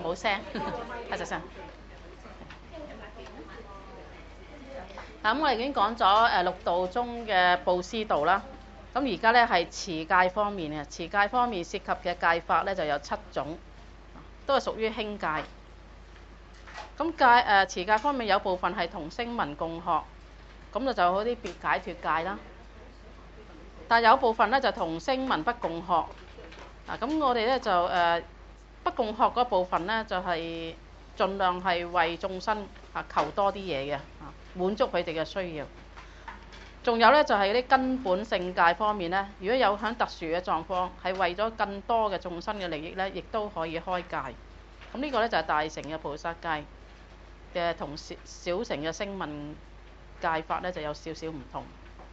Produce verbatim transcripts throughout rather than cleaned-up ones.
冇聲，係實聲。咁我哋已經講咗誒六道中嘅布施道啦。咁而家咧係持戒方面嘅，持戒方面涉及嘅戒法咧就有七種，都係屬於輕戒。咁戒誒持戒方面有部分係同聲聞共學，咁就就好啲別解脫戒啦。但係有部分咧就同聲聞不共學。啊，咁我哋咧就誒、呃、不共學嗰部分咧就係、是、盡量係為眾生啊求多啲嘢嘅，啊滿足佢哋嘅需要。仲有咧就係、是、啲根本性戒方面咧，如果有響特殊嘅狀況，係為咗更多嘅眾生嘅利益咧，亦都可以開戒。咁呢個咧就係、是、大乘嘅菩薩戒嘅同小小乘嘅聲聞戒法咧就有少少唔同。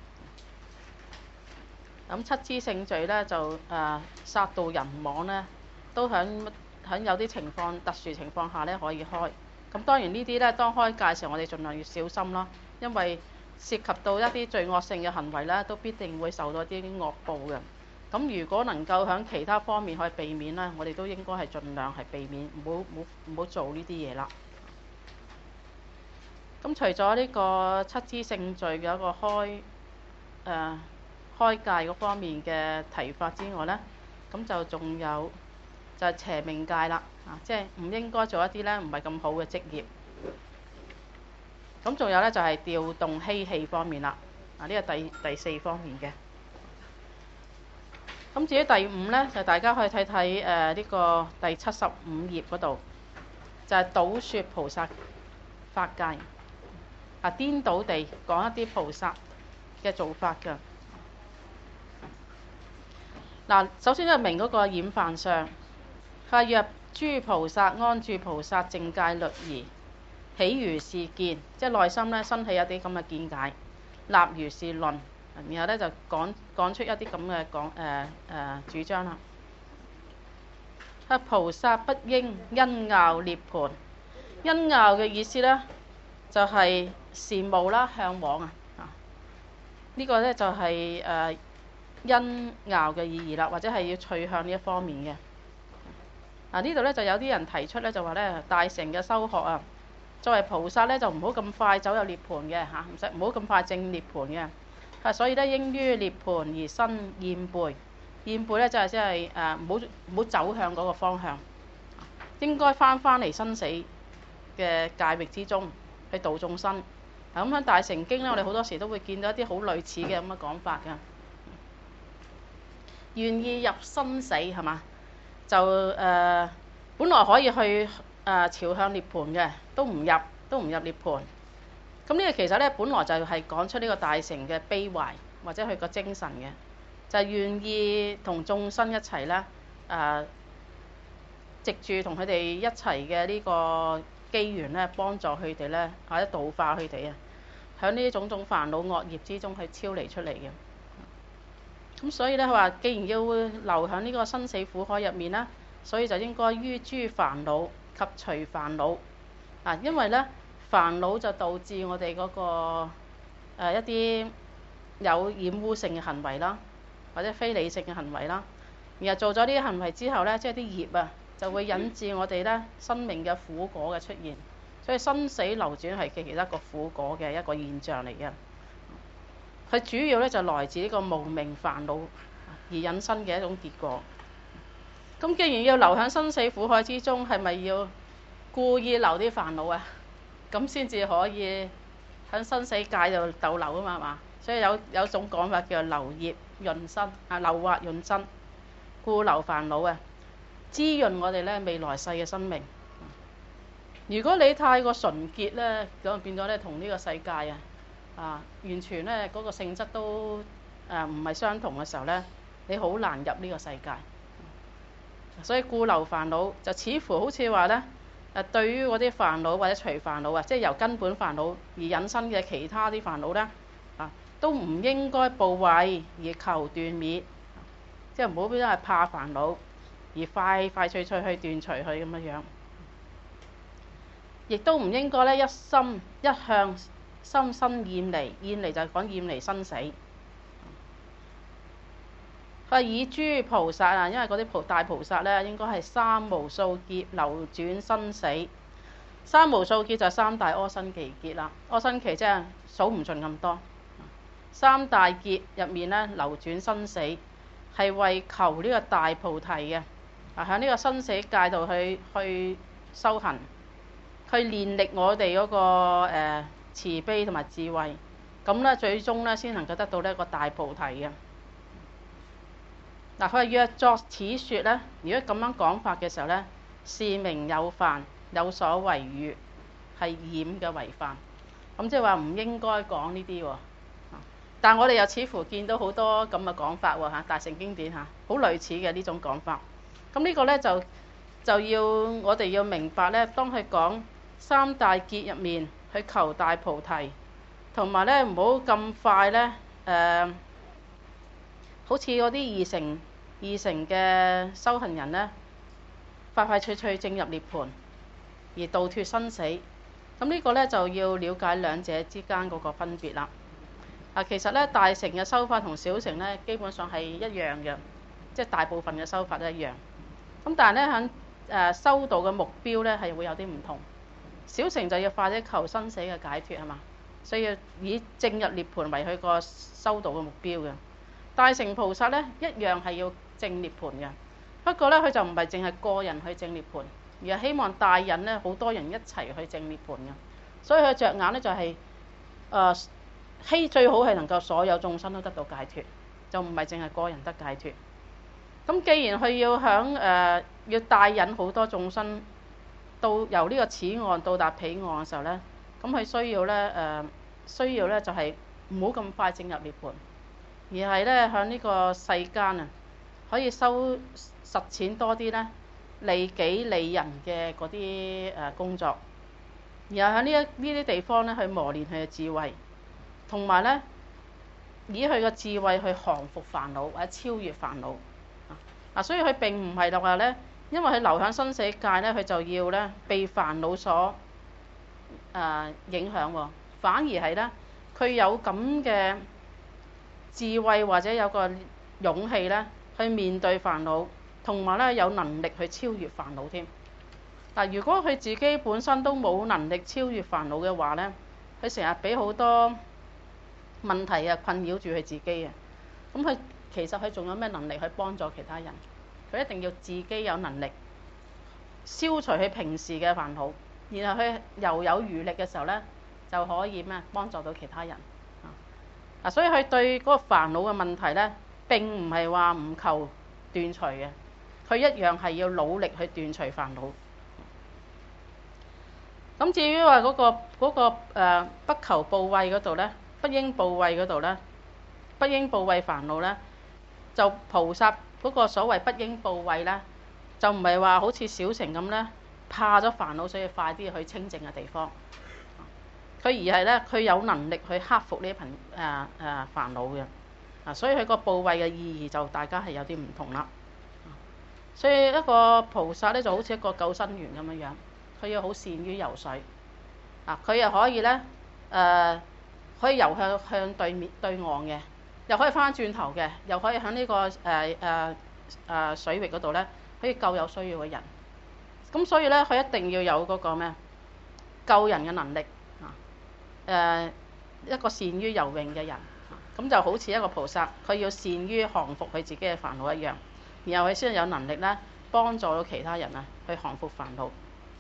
咁七支聖罪咧就誒、呃、殺盜人妄咧，都響響有啲情況特殊情況下咧可以開。咁當然呢啲咧當開戒時候，我哋盡量要小心啦，因為涉及到一啲罪惡性嘅行為咧，都必定會受到一啲惡報嘅。咁如果能夠喺其他方面可以避免咧，我哋都應該係盡量係避免，唔好唔好唔好做呢啲嘢啦。咁除咗呢個七支聖罪嘅一個開誒、呃、開戒嗰方面嘅提法之外咧，咁就仲有就係邪命戒啦，啊，即係唔應該做一啲咧唔係咁好嘅職業。咁仲有咧就係調動嬉戲方面啦，啊呢個第第四方面嘅。咁至於第五咧，就大家可以睇睇誒呢個第七十五頁嗰度，就係、是、倒說菩薩法戒，啊顛倒地講一啲菩薩嘅做法㗎。嗱，首先咧明嗰個染犯相，佢話若諸菩薩安住菩薩淨戒律儀，起如是見，即係內心咧生起一啲咁嘅見解，立如是論，然後咧就講講出一啲咁嘅講誒誒主張啦。啊，菩薩不應因樂涅槃，因樂嘅意思咧就係、是、羨慕啦、向往啊。啊，呢個咧就係、是、誒。呃因樂嘅意義啦，或者係要趨向呢一方面嘅。嗱、啊、呢度咧就有啲人提出咧，就話咧大乘嘅修學啊，作為菩薩咧就唔好咁快走入涅槃嘅嚇，唔使唔好咁快證涅槃嘅。啊，所以咧應於涅槃而生厭背，厭背咧就係即係誒唔好唔好走向嗰個方向，應該翻翻嚟生死嘅界域之中去度眾生。嗱，咁喺大乘經咧，我哋好多時都會見到一啲好類似嘅咁嘅講法㗎。願意入生死係嘛？就誒、呃，本來可以去誒、呃、朝向涅槃嘅，都唔入，都唔入涅槃。咁呢個其實咧，本來就係講出呢個大乘嘅悲懷或者佢個精神嘅，就係、是、願意同眾生一齊咧誒，藉住同佢哋一齊嘅呢個機緣咧，幫助佢哋咧，或者度化佢哋啊，喺呢種種煩惱惡業之中去超離出嚟嘅。咁所以咧，佢話既然要留喺呢個生死苦海入面啦，所以就應該於諸煩惱及除煩惱啊，因為咧煩惱就導致我哋嗰、那個、呃、一啲有染污性嘅行為啦，或者非理性嘅行為啦。然後做咗呢啲行為之後咧，即係啲業啊，就會引致我哋咧生命嘅苦果嘅出現。所以生死流轉係其中一個苦果嘅一個現象嚟嘅。佢主要咧就來自呢個無明煩惱而引申嘅一種結果。咁既然要留喺生死苦海之中，係咪要故意留啲煩惱啊？咁先至可以喺生死界度逗留啊嘛，係嘛？所以有有種講法叫留業潤身啊，流惑潤身，故留煩惱啊，滋潤我哋咧未來世嘅生命。如果你太過純潔咧，咁變咗咧同呢個世界啊。啊，完全咧嗰、那個性質都誒唔係相同嘅時候咧，你好難入呢個世界。所以故留煩惱就似乎好似話咧誒，對於嗰啲煩惱或者除煩惱啊，即係由根本煩惱而引申嘅其他啲煩惱咧啊，都唔應該怖畏而求斷滅，即係唔好因為怕煩惱而快快脆脆去斷除佢咁樣樣，亦都唔應該咧一心一向。心生厭離，厭離就係講厭離生死。 佢話以諸菩薩啊，因為嗰啲菩大菩薩咧，應該係三無數劫流轉生死。三無數劫就係三大阿僧祇劫啦，阿僧祇即係數唔盡咁多。三大劫入面咧，流轉生死係為求呢個大菩提嘅，啊喺呢個生死界度去去修行，去練力我哋嗰、那個、呃、慈悲同埋智慧，咁咧最終咧先能夠得到呢一個大菩提嘅。嗱，佢話若作此説咧，如果咁樣講法嘅時候咧，是名有犯，有所違語，係染嘅違犯。咁即係話唔應該講呢啲喎。但我哋又似乎見到好多咁嘅講法喎嚇，大乘經典嚇，好類似嘅呢種講法。咁呢個咧就就要我哋要明白咧，當佢講三大劫入面去求大菩提，同埋咧唔好咁快咧誒、呃，好似嗰啲二乘二乘嘅修行人咧，快快脆脆正入涅槃而度脫生死。咁呢個咧就要了解兩者之間嗰個分別啦。啊，其實咧大乘嘅修法同小乘咧基本上係一樣嘅，即係大部分嘅修法都一樣。咁但係咧喺誒修道嘅目標咧係會有啲唔同。小乘就要快啲求生死嘅解脫係嘛，所以要以正入涅槃為佢個修道嘅目標嘅。大乘菩薩咧一樣係要正涅槃嘅，不過咧佢就唔係淨係個人去正涅槃，而係希望帶引咧好多人一齊去正涅槃嘅。所以佢着眼咧就係、是、誒。呃希最好係能夠所有眾生都得到解脫，就唔係淨係個人得解脫。咁既然佢要響誒、呃、要帶引好多眾生到由呢個此岸到達彼岸嘅時候咧，咁佢需要咧誒、呃、需要咧就係唔好咁快進入涅槃，而係咧響呢個世間啊可以修實踐多啲咧利己利人嘅嗰啲誒工作，然後喺呢一呢啲地方咧去磨練佢嘅智慧。同埋咧，以佢嘅智慧去降服煩惱或者超越煩惱啊！嗱，所以佢並唔係話咧，因為佢流向生死界咧，佢就要咧被煩惱所誒、呃、影響喎。反而係咧，佢有咁嘅智慧或者有個勇氣咧，去面對煩惱，同埋咧有能力去超越煩惱添。嗱，如果佢自己本身都冇能力超越煩惱嘅話咧，佢成日俾好多問題啊困擾住佢自己啊，咁佢其實佢仲有咩能力去幫助其他人？佢一定要自己有能力消除佢平時嘅煩惱，然後佢又有餘力嘅時候咧，就可以咩幫助到其他人啊！啊，所以佢對嗰個煩惱嘅問題咧，並唔係話唔求斷除嘅，佢一樣係要努力去斷除煩惱。咁至於話嗰個嗰個誒不求怖畏嗰度咧，不應怖畏嗰度咧，不應怖畏煩惱咧，就菩薩嗰個所謂不應怖畏咧，就唔係話好似小乘咁咧，怕咗煩惱所以快啲去清淨嘅地方。佢而係咧，佢有能力去克服呢一羣誒誒煩惱嘅。啊，所以佢個怖畏嘅意義就大家係有啲唔同啦。所以一個菩薩咧就好似一個救生員咁樣樣。佢要好善於游水，啊！佢又可以咧，誒、呃，可以游向向對面對岸嘅，又可以翻轉頭嘅，又可以喺呢、這個誒誒誒水域嗰度咧，可以救有需要嘅人。咁所以咧，佢一定要有嗰個咩救人嘅能力啊！誒、呃，一個善於游泳嘅人，咁、啊、就好似一個菩薩，佢要善於降服佢自己嘅煩惱一樣，然後佢先有能力咧幫助到其他人啊去降服煩惱。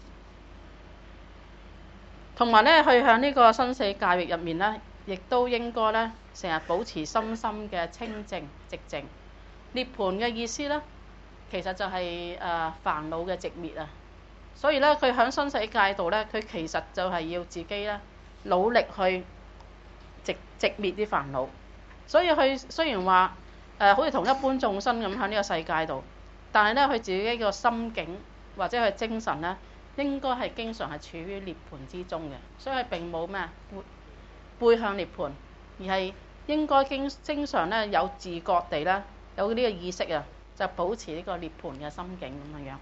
同埋咧，去向呢個生死界域入面咧，亦都應該咧，成日保持深深嘅清淨寂靜。涅槃嘅意思咧，其實就係誒煩惱嘅寂滅啊。所以咧，佢喺生死界度咧，佢其實就係要自己咧努力去寂寂滅啲煩惱。所以佢雖然話誒、呃、好似同一般眾生咁喺呢個世界度，但係咧佢自己個心境或者佢精神咧，應該係經常係處於涅槃之中嘅，所以佢並冇咩背背向涅槃，而係應該經經常咧有自覺地咧有呢個意識啊，就保持呢個涅槃嘅心境咁樣樣。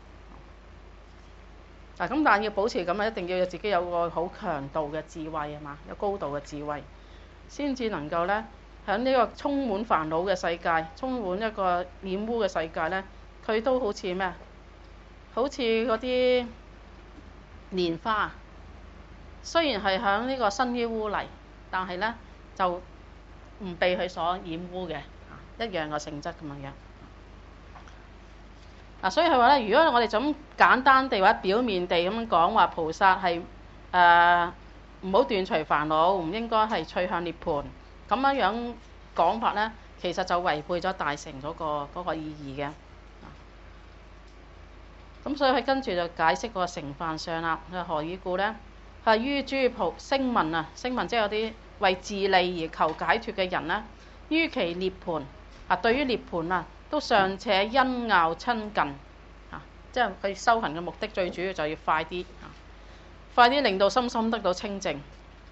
嗱、啊、咁，但係要保持咁啊，一定要有自己有個好強度嘅智慧啊嘛，有高度嘅智慧，先至能夠咧喺呢個充滿煩惱嘅世界，充滿一個染污嘅世界呢，佢都好似咩？好似嗰啲蓮花，雖然係喺呢個身於污泥，但係呢就唔被佢所染污嘅，一樣嘅性質咁樣樣。嗱，所以佢話咧，如果我哋就咁簡單地或者表面地咁樣講話，菩薩係誒唔好斷除煩惱，唔應該係趨向涅槃，咁樣樣講法咧，其實就違背咗大乘嗰個嗰個意義嘅。咁所以佢跟住就解釋個成範相啦。佢話何以故咧？係於諸菩聲聞啊，聲聞即係有啲為自利而求解脫嘅人咧，於其涅槃啊，對於涅槃啊，都尚且欣樂親近啊，即係佢修行嘅目的最主要就要快啲啊，快啲令到心心得到清淨。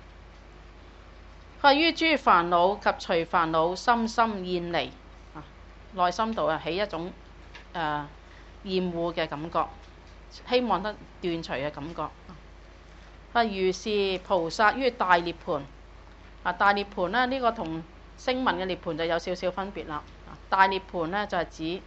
佢話於諸煩惱及隨煩惱深深厭離啊，內心度啊起一種誒、呃、厭惡嘅感覺，希望得斷除嘅感覺。啊，如是菩薩於大涅槃啊，大涅槃咧呢、這個同聲聞嘅涅槃就有少少分別啦。大涅槃呢，就係、是、指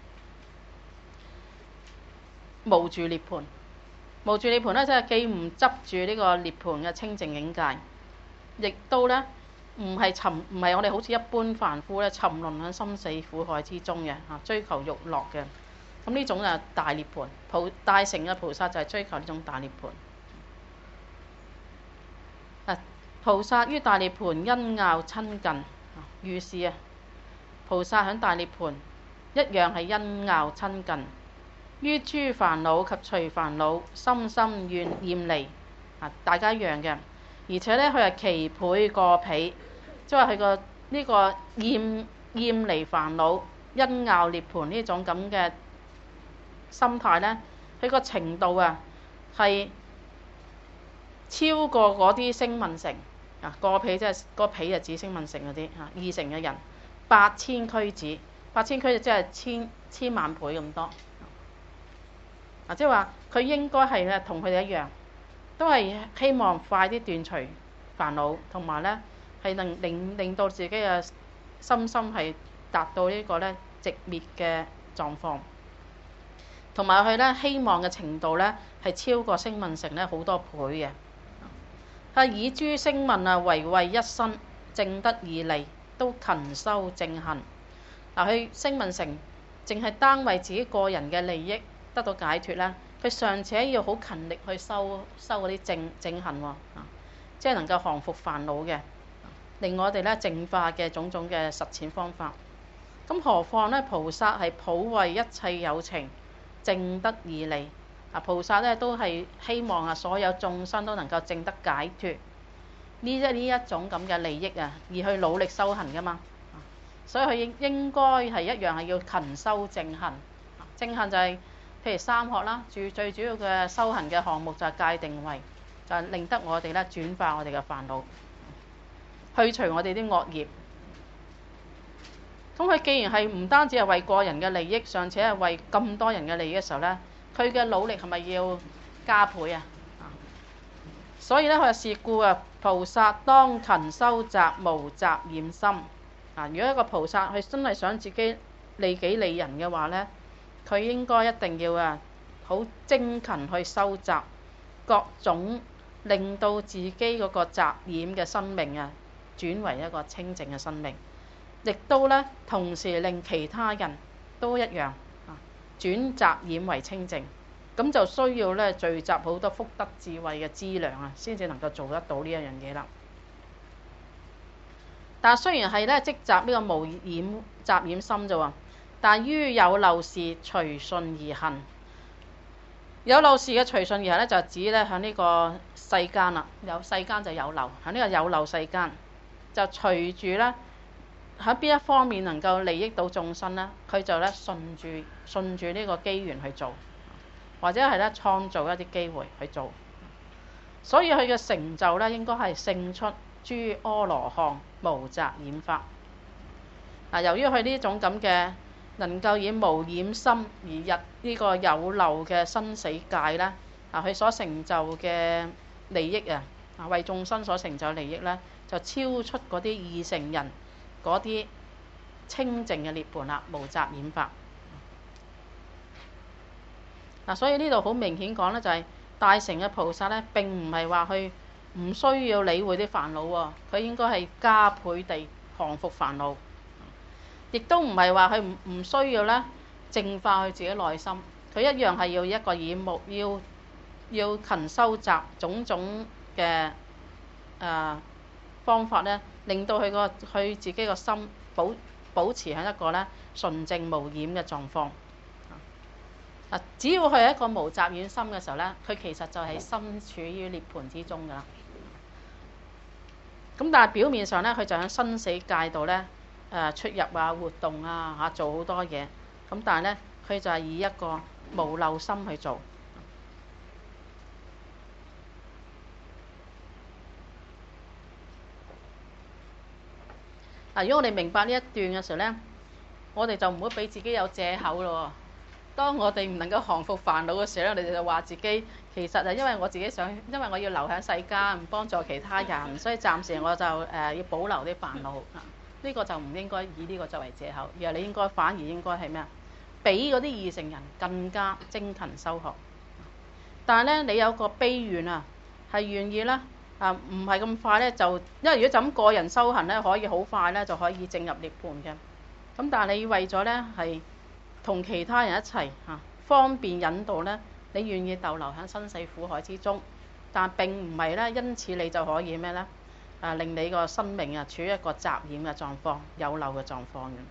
無住涅槃，無住涅槃呢，即係既唔執住呢個涅槃嘅清淨境界，亦都呢唔係沉唔係我哋好似一般凡夫咧沉淪喺生死苦海之中嘅嚇，追求欲樂嘅。咁呢種就係大涅槃，菩大乘嘅菩薩就係追求呢種大涅槃。啊，菩薩於大涅槃欣樂親近，如是啊。菩薩喺大涅槃一樣係欣樂親近，於諸煩惱及隨煩惱深深怨厭離啊，大家一樣嘅。而且呢，佢係其倍過彼，即係佢個呢個厭厭離煩惱、欣樂涅槃呢種咁嘅心態呢，佢個程度啊係超過嗰啲聲聞乘啊，過彼即係個彼就指聲聞乘嗰啲啊，二乘嘅人。八千俱胝，八千俱即係千千萬倍咁多。啊，即係話佢應該係咧同佢哋一樣，都係希望快啲斷除煩惱，同埋咧係能令令到自己嘅心心係達到呢個咧寂滅嘅狀況，同埋佢咧希望嘅程度咧係超過聲聞乘咧好多倍嘅。係以諸聲聞啊為為一身，證得二利。都勤修正行。嗱，佢聲聞乘淨係單為自己個人嘅利益得到解脫咧，佢尚且要好勤力去修修嗰啲正正行喎，啊，即係能夠降伏煩惱嘅，令我哋咧淨化嘅種種嘅實踐方法。咁何況咧，菩薩係普為一切有情證得二利。啊，菩薩咧都係希望啊，所有眾生都能夠證得解脫。呢一呢一種咁嘅利益啊，而去努力修行噶嘛，所以佢應應該係一樣係要勤修正行。正行就係、是、譬如三學啦，最最主要嘅修行嘅項目就係戒定慧，就係、是、令得我哋咧轉化我哋嘅煩惱，去除我哋啲惡業。咁佢既然係唔單止係為個人嘅利益，尚且係為咁多人嘅利益嘅時候咧，佢嘅努力係咪要加倍啊？所以咧，佢話是故啊，菩薩當勤修習無雜染心。啊，如果一個菩薩佢真係想自己利己利人嘅話咧，佢應該一定要啊好精勤去修習各種令到自己嗰個雜染嘅生命啊轉為一個清淨嘅生命，亦都咧同時令其他人都一樣啊轉雜染為清淨。咁就需要咧聚集好多福德智慧嘅資糧啊，先至能夠做得到呢一樣嘢啦。但係雖然係咧積集呢個無染雜染心啫喎，但於有漏事隨順而行。有漏事嘅隨順而行咧，就指咧喺呢個世間啦，有世間就有漏，喺呢個有漏世間就隨住咧喺邊一方面能夠利益到眾生咧，佢就咧順住順住呢個機緣去做。或者係咧創造一啲機會去做，所以佢嘅成就咧應該係勝出諸阿羅漢無雜染法。嗱，由於佢呢種咁嘅能夠以無染心而入呢個有漏嘅生死界咧，啊，佢所成就嘅利益啊，啊為眾生所成就利益咧，就超出嗰啲二乘人嗰啲清淨嘅涅槃啦，無雜染法。嗱，所以呢度好明顯講咧，就係大乘嘅菩薩咧，並唔係話去唔需要理會啲煩惱喎，佢應該係加倍地降伏煩惱，亦都唔係話佢唔唔需要咧淨化佢自己內心，佢一樣係要一個耳目，要要勤修習種種嘅誒、呃、方法咧，令到佢個佢自己個心保保持喺一個咧純淨無染嘅狀況。只要佢係一個無雜染心嘅時候咧，佢其實就係身處於涅槃之中噶啦。咁但係表面上咧，佢就喺生死界度咧誒出入啊、活動啊嚇做好多嘢。咁但係咧，佢就係以一個無漏心去做。嗱，如果我哋明白呢一段嘅時候咧，我哋就唔好俾自己有藉口咯。當我哋唔能夠降服煩惱嘅時候咧，我哋就話自己其實係因為我自己想，因為我要留喺世間，唔幫助其他人，所以暫時我就誒、呃、要保留啲煩惱。啊，呢個就唔應該以呢個作為藉口，而係你應該反而應該係咩啊？比嗰啲二乘人更加精勤修學。但係咧，你有個悲願啊，係願意咧啊，唔係咁快咧就，因為如果就咁個人修行咧，可以好快咧就可以進入涅槃嘅。咁但係你為咗咧係同其他人一齊嚇，方便引導咧，你願意逗留喺生死苦海之中，但並唔係咧，因此你就可以咩咧？啊，令你個生命啊處於一個雜染嘅狀況、有漏嘅狀況嘅。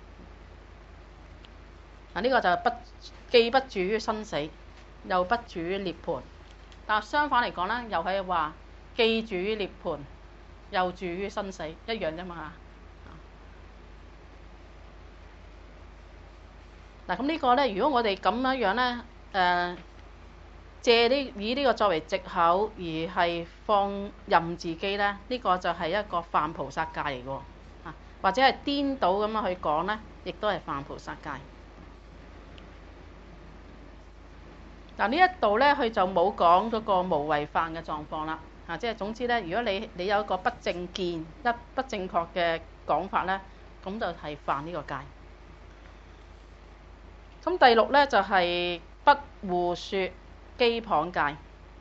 嗱，呢個就不既不住於生死，又不住於涅槃。但相反嚟講咧，又係話既住於涅槃，又住於生死，一樣啫嘛。嗱，咁呢個咧，如果我哋咁樣樣咧，誒、呃、借呢以呢個作為藉口而係放任自己咧，呢、這個就係一個犯菩薩戒嚟嘅喎，啊，或者係顛倒咁樣去講咧，亦都係犯菩薩戒。嗱，呢一度咧，佢就冇講嗰個無為犯嘅狀況啦，啊，即係總之咧，如果你你有一個不正見、一不正確嘅講法咧，咁就係犯呢個戒。咁第六咧就係、是、不互說譏謗戒。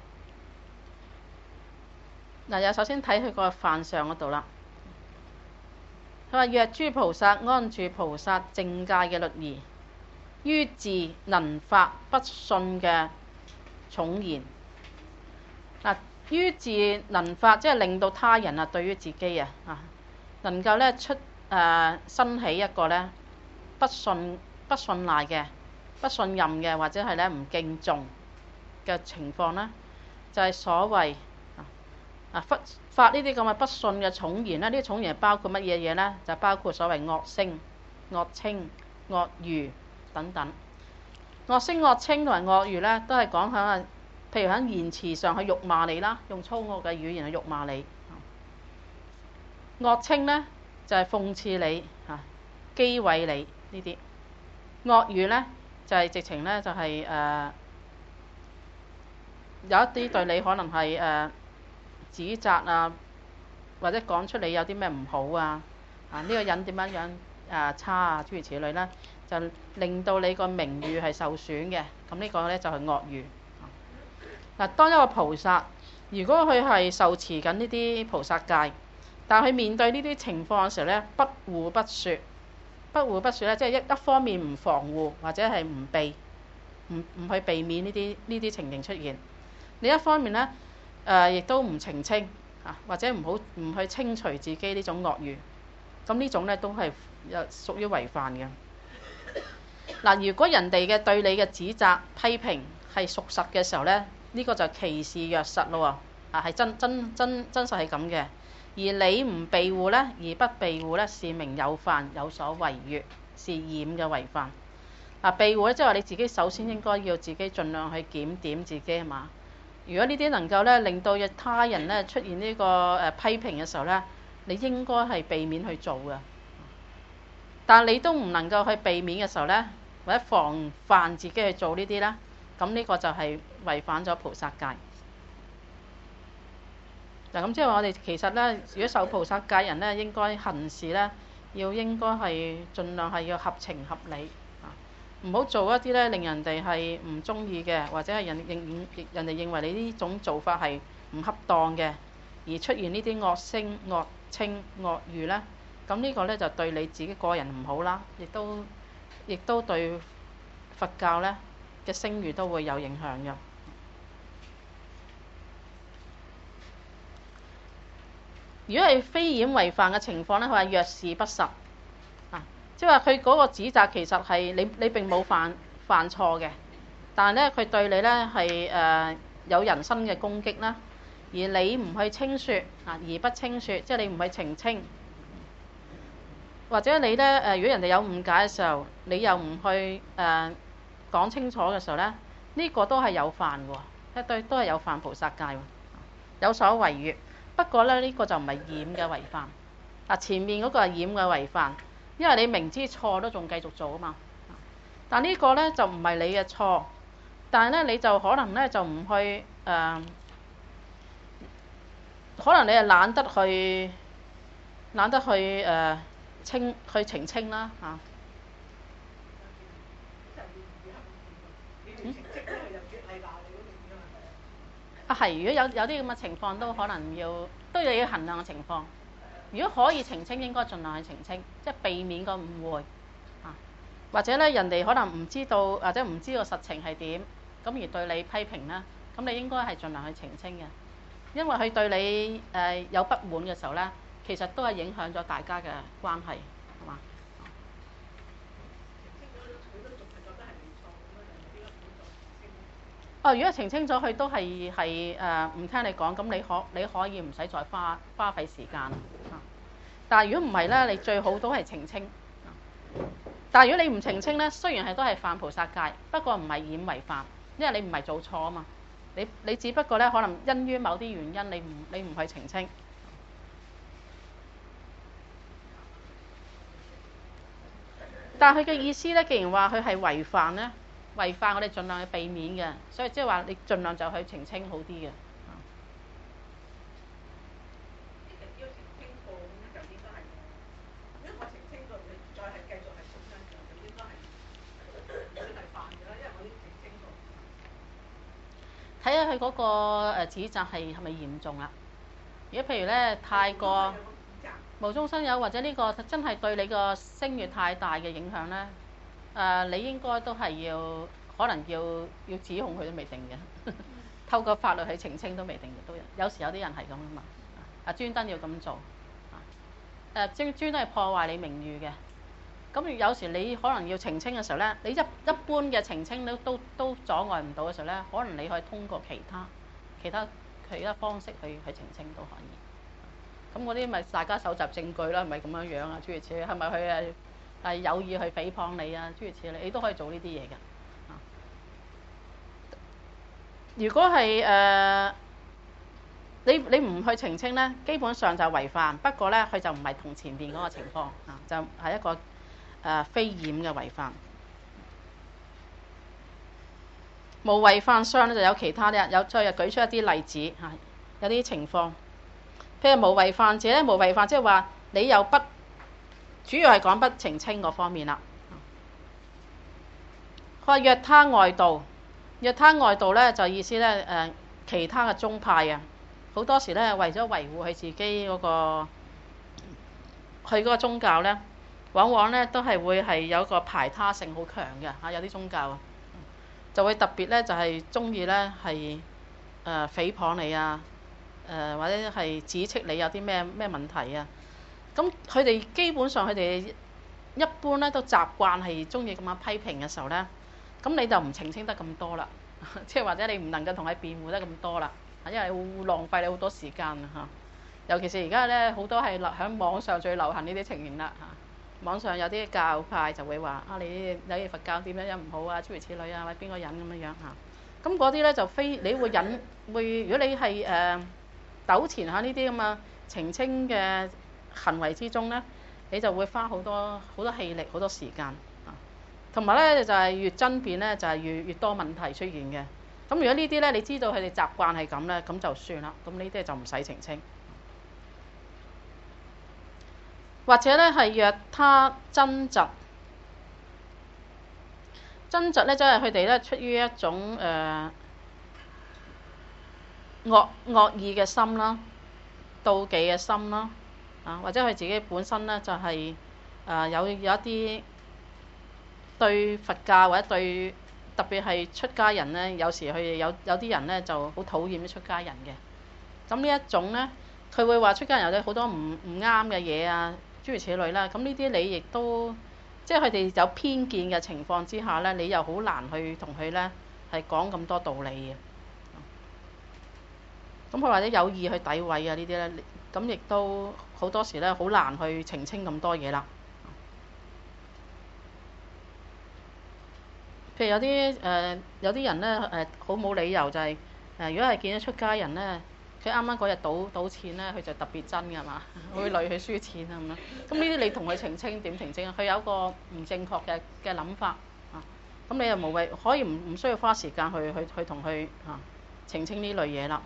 嗱，又首先睇佢個範上嗰度啦。佢話：若諸菩薩安住菩薩正戒嘅律儀，於自能發不信嘅重言。嗱，於自能發，即係令到他人啊，對於自己啊啊，能夠咧出誒生起一個咧不信不信賴嘅、不信任嘅，或者係咧唔敬重嘅情況咧，就係、是、所謂啊發發呢啲咁嘅不信嘅重言咧。呢啲重言係包括乜嘢嘢咧？就包括所謂惡聲、惡稱、惡語等等。惡聲、惡稱同埋惡語咧，都係講響，譬如喺言辭上去辱罵你啦，用粗惡嘅語言去辱罵你。惡稱咧就係、是、諷刺你嚇、詆毀你呢啲。惡語咧就係、是、直情咧就係、是、誒、呃、有一啲對你可能係誒、呃、指責啊，或者講出你有啲咩唔好啊，啊呢、這個人點樣樣誒、呃、差啊，諸如此類啦，就令到你個名譽係受損嘅。咁呢個咧就係、是、惡語。嗱，當一個菩薩，如果佢係受持緊呢啲菩薩戒，但係佢面對呢啲情況嘅時候咧，不護不說。不護不說咧，即係一一方面唔防護，或者係唔避，唔唔去避免呢啲呢啲情形出現。另一方面咧，誒、呃、亦都唔澄清啊，或者唔好唔去清除自己呢種惡語。咁呢種咧都係有屬於違犯嘅。嗱，如果人哋嘅對你嘅指責批評係屬實嘅時候咧，呢、這個就歧視若實咯喎，啊係真真真真實係咁嘅。而你唔庇護咧，而不庇護咧，是名有犯，有所違越，是染嘅違犯。嗱，庇護咧，即係話你自己首先應該要自己盡量去檢點自己係嘛。如果呢啲能夠咧令到他人咧出現呢個誒批評嘅時候咧，你應該係避免去做嘅。但你都唔能夠去避免嘅時候咧，或者防範自己去做呢啲咧，咁呢個就係違反咗菩薩戒。嗱，咁即係話我哋其實咧，如果受菩薩戒人咧，應該行事咧， 要應該係盡量係要合情合理啊，唔好做一啲咧令人哋係唔中意嘅，或者係人認人哋認為你呢種做法係唔恰當嘅，而出現呢啲惡聲惡稱惡語咧，咁呢個咧就對你自己個人唔好啦，亦都亦都對佛教咧嘅聲譽都會有影響嘅。如果係非染違犯嘅情況咧，佢話若是不實啊，即係話佢嗰個指責其實係你你並冇犯犯錯嘅，但係咧佢對你咧係誒有人身嘅攻擊啦，而你唔去清説啊，而不清説，即係你唔去澄清，或者你咧誒，如果人哋有誤解嘅時候，你又唔去誒講、呃、清楚嘅時候咧，呢、呢個都係有犯嘅，一對都係有犯菩薩戒，有所違越。不過咧，呢、呢個就唔係染嘅違犯。嗱，前面嗰個係染嘅違犯，因為你明知錯都仲繼續做啊嘛。但呢個咧就唔係你嘅錯，但係咧你就可能咧就唔去誒、呃，可能你係懶得去懶得去誒、呃、清去澄清啦嚇。嗯啊係，如果有有啲咁嘅情況，都可能要都有要衡量嘅情況。如果可以澄清，應該盡量去澄清，即係避免個誤會啊。或者咧，人哋可能唔知道或者唔知道實情係點，咁而對你批評啦，咁你應該係盡量去澄清嘅，因為佢對你誒、呃、有不滿嘅時候咧，其實都係影響咗大家嘅關係，係嘛？哦，如果澄清咗佢都係係誒唔聽你講，咁你可你可以唔使再花花費時間。但係如果唔係咧，你最好都係澄清。但係如果你唔澄清咧，雖然係都係犯菩薩戒，不過唔係染違犯，因為你唔係做錯啊嘛。你你只不過咧可能因於某啲原因，你唔你唔去澄清。但係佢嘅意思咧，既然話佢係違犯咧。違犯我哋盡量去避免嘅，所以即係話你盡量就去澄清好啲嘅。睇下佢嗰個誒指責係係咪嚴重啦？如果譬如咧太過無中生有，或者呢個真係對你個聲譽太大嘅影響咧，誒、呃、你應該都係要可能要要指控佢都未定嘅，透過法律去澄清都未定嘅，都有有時有啲人係咁啊嘛，啊專登要咁做，誒專專登係破壞你名譽嘅。咁有時你可能要澄清嘅時候咧，你一一般嘅澄清都都都阻礙唔到嘅時候咧，可能你可以通過其他其他其他方式去去澄清都可以。咁嗰啲咪大家搜集證據啦，唔係咁樣樣啊，諸如此類，係咪佢誒係有意去誹謗你啊？諸如此類，你都可以做呢啲嘢㗎。如果係誒、呃、你你唔去澄清咧，基本上就違犯。不過咧，佢就唔係同前邊嗰個情況啊，就係一個誒、呃、非染嘅違犯。無違犯相咧就有其他啲，有再舉出一啲例子嚇，有啲情況。譬如無違犯者咧，無違犯即係話你又不主要係講不澄清嗰方面啦。佢話若他外道，若他外道咧就意思咧誒其他嘅宗派啊，好多時咧為咗維護佢自己嗰個佢嗰個宗教咧，往往咧都係會係有一個排他性好強嘅嚇，有啲宗教就會特別咧就係中意咧係誒誹謗你啊。誒、呃、或者係指斥你有啲咩咩問題啊？咁佢哋基本上佢哋一般咧都習慣係中意咁樣批評嘅時候咧，咁你就唔澄清得咁多啦，即係或者你唔能夠同佢辯護得咁多啦，因為會浪費你好多時間啊嚇。尤其是而家咧好多係流喺網上最流行呢啲情形啦嚇。網上有啲教派就會話啊，你你佛教點樣樣唔好啊，諸如此類啊，或者邊個人咁樣樣嚇。咁嗰啲咧就非你會引會，如果你係誒。呃糾纏喺呢啲咁嘅澄清嘅行為之中咧，你就會花好多好多氣力、好多時間啊。同埋咧就係、是、越爭辯咧，就係、是、越越多問題出現嘅。咁如果呢啲咧，你知道佢哋習慣係咁咧，咁就算啦。咁呢啲就唔使澄清。 或者咧係若他爭執。爭執咧，即係佢哋咧出於一種誒、呃、惡惡意嘅心啦、妒忌嘅心啦，啊，或者佢自己本身咧就係、是、誒、呃、有有一啲對佛教或者對特別係出家人咧，有時佢哋有有啲人咧就好討厭啲出家人嘅。咁呢一種咧，佢會話出家人有啲好多唔唔啱嘅嘢啊，諸如此類啦。咁呢啲你亦都即係佢哋有偏見嘅情況之下咧，你又好難去同佢咧係講咁多道理嘅。咁佢或者有意去詆毀啊呢啲咧，咁亦都好多時咧好難去澄清咁多嘢啦。譬如有啲誒、呃、有啲人咧誒好冇理由就係、是、誒、呃，如果係見到出家人咧，佢啱啱嗰日賭賭錢咧，佢就特別憎㗎嘛，會累佢輸錢啊咁樣。咁呢啲你同佢澄清點澄清啊？佢有一個唔正確嘅嘅諗法啊，咁你又無謂可以唔唔需要花時間去去去同佢啊澄清呢類嘢啦。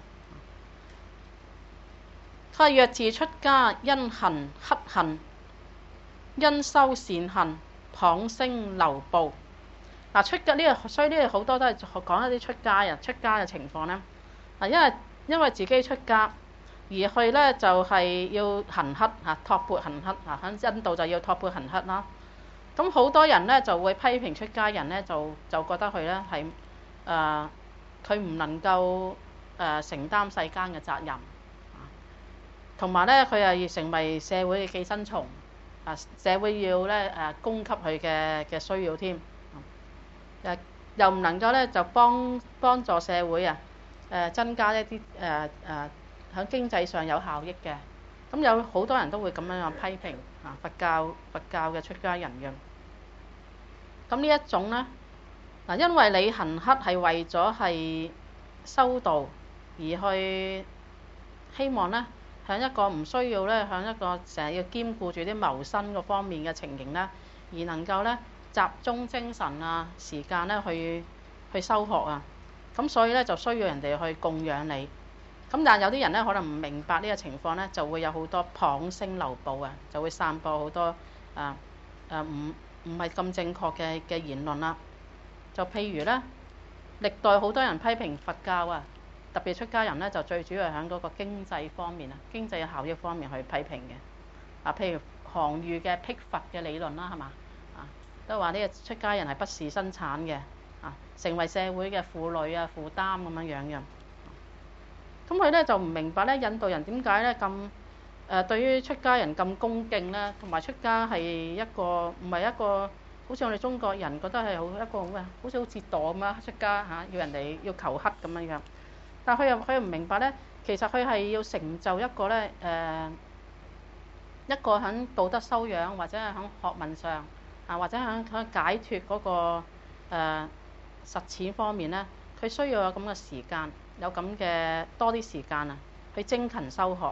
佢若自出家，因行乞行，因修善行，謗聲流布。嗱，出家呢個，所以呢個好多都係講一啲出家人出家嘅情況咧。嗱，因為因為自己出家而去咧，就係、是、要行乞嚇，托缽行乞啊，喺印度就要托缽行乞啦。咁好多人咧就會批評出家人咧，就就覺得佢咧係誒佢唔能夠誒、呃、承擔世間嘅責任，同埋咧佢又要成為社會嘅寄生蟲啊，社會要咧誒供給佢嘅嘅需要添。誒又唔能夠咧就幫幫助社會啊，誒增加一啲誒誒喺經濟上有效益嘅。咁有好多人都會咁樣樣批評啊佛教佛教嘅出家人嘅。咁呢一種咧嗱，因為你行乞係為咗係修道，而去希望咧喺一個唔需要咧喺一個成日要兼顧住啲謀生嗰方面嘅情形咧，而能夠咧集中精神啊時間咧去去修學啊，咁所以咧就需要人哋去供養你。咁但係有啲人咧可能唔明白呢個情況咧，就會有好多謗聲流布啊，就會散播好多啊誒唔唔係咁正確嘅嘅言論啦。就譬如咧，歷代好多人批評佛教啊，特別出家人咧就最主要係喺嗰個經濟方面啊，經濟嘅效益方面去批評嘅。啊，譬如韓愈嘅闢佛嘅理論啦，係嘛啊，都話呢個出家人係不事生產嘅啊，成為社會嘅負累啊負擔咁樣樣嘅。咁佢咧就唔明白咧，印度人點解咧咁誒對於出家人咁恭敬咧，同埋出家係一個唔係一個好似我哋中國人覺得係好一個咩，好似好折墮咁啊出家嚇，要人哋要求乞咁樣樣。但係佢又佢又唔明白咧，其實佢係要成就一個咧誒、呃、一個喺道德修養或者係喺學問上啊，或者喺喺解脫嗰、那個誒、呃、實踐方面咧，佢需要有咁嘅時間。有咁嘅多啲時間啊，去精勤修學。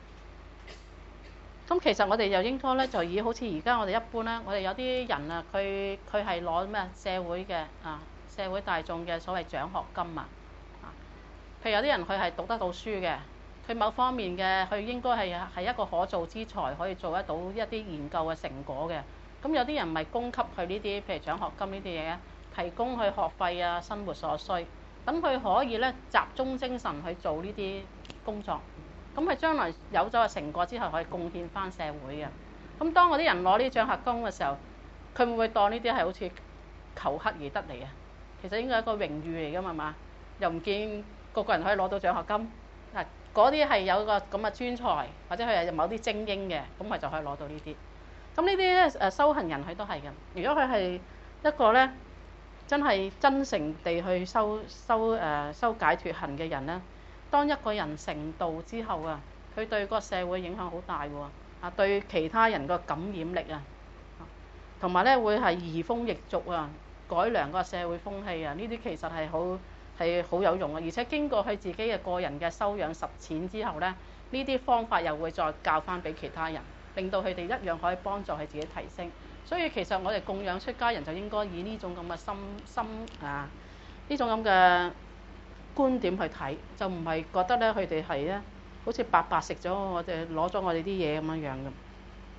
咁其實我哋又應該咧，就以好似而家我哋一般咧，我哋有啲人啊，佢佢係攞咩社會嘅啊社會大眾嘅所謂獎學金啊。譬如有啲人佢係讀得到書嘅，佢某方面嘅佢應該係係一個可造之才，可以做得到一啲研究嘅成果嘅。咁有啲人咪供給佢呢啲，譬如獎學金呢啲嘢，提供佢學費啊、生活所需。等佢可以咧集中精神去做呢啲工作，咁佢將來有咗個成果之後，可以貢獻翻社會嘅。咁當嗰啲人攞呢獎學金嘅時候，佢會唔會當呢啲係好似求乞而得嚟啊？其實應該係一個榮譽嚟㗎嘛嘛，又唔見個個人可以攞到獎學金嗱。嗰啲係有個咁嘅專才，或者佢係某啲精英嘅，咁佢就可以攞到呢啲。咁呢啲咧誒修行人佢都係嘅。如果佢係一個咧，真係真誠地去修修誒、呃、修解脫行嘅人咧，當一個人成道之後啊，佢對個社會影響好大喎啊，對其他人個感染力啊，同埋咧會係移風易俗啊，改良個社會風氣啊，呢啲其實係好係好有用啊。而且經過佢自己嘅個人嘅修養實踐之後咧，呢啲方法又會再教翻俾其他人，令到佢哋一樣可以幫助佢自己提升。所以其實我哋供養出家人就應該以呢種咁嘅心心啊，呢種咁嘅觀點去睇，就唔係覺得咧佢哋係咧好似白白食咗我哋攞咗我哋啲嘢咁樣樣嘅。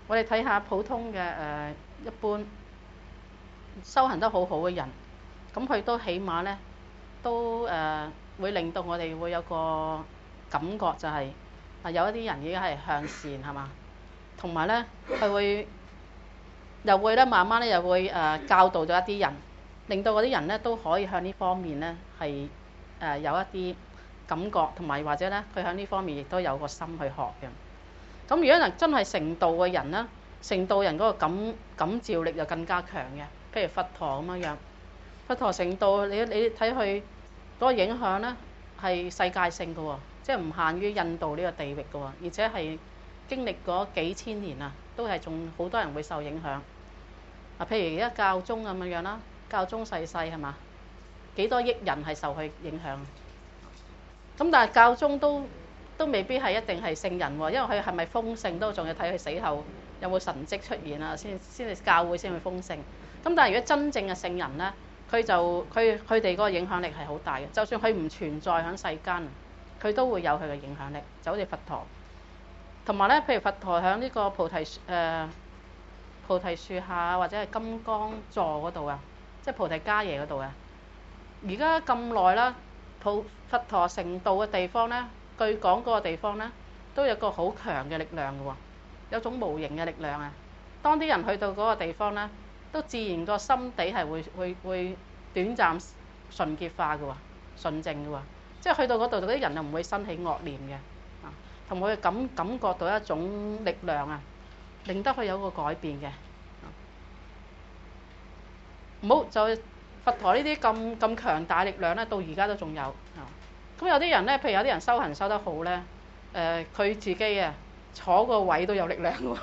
我哋睇下普通嘅誒、呃、一般修行得好好嘅人，咁佢都起碼咧都誒、呃、會令到我哋會有個感覺，就係、是、啊有一啲人已經係向善係嘛，同埋咧佢會又會咧慢慢咧又會誒、呃、教導咗一啲人，令到嗰啲人咧都可以向呢方面咧係誒有一啲感覺，同埋或者咧佢向呢方面亦都有個心去學嘅。咁如果能真係成道嘅人咧，成道人嗰個感感召力就更加強嘅。譬如佛陀咁樣樣，佛陀成道，你你睇佢嗰個影響咧係世界性嘅喎，即係唔限於印度呢個地域嘅喎，而且係經歷嗰幾千年啊，都係仲好多人會受影響。啊，譬如而家教宗咁樣樣啦，教宗逝世係嘛，幾多億人係受佢影響。咁但係教宗都都未必係一定係聖人喎，因為佢係咪封聖都仲要睇佢死後有冇神蹟出現啊，先先至教會先會封聖。咁但係如果真正嘅聖人咧，佢就佢佢哋嗰個影響力係好大嘅，就算佢唔存在喺世間，佢都會有佢嘅影響力，就好似佛陀。同埋咧，譬如佛陀喺呢個菩提誒、呃、菩提樹下或者係金剛座嗰度啊，即係菩提迦耶嗰度啊。而家咁耐啦，普佛陀成道嘅地方咧，據講嗰個地方咧都有個好強嘅力量嘅喎，有種無形嘅力量啊。當啲人去到嗰個地方咧，都自然個心底係會會會短暫純潔化嘅喎，純淨嘅喎，即係去到嗰度嗰啲人就唔會生起惡念嘅，啊，同佢感感覺到一種力量啊，令得佢有個改變嘅。唔好就佛陀呢啲咁咁強大力量咧，到而家都仲有。咁有啲人咧，譬如有啲人修行修得好咧，誒、呃、佢自己啊坐個位都有力量喎。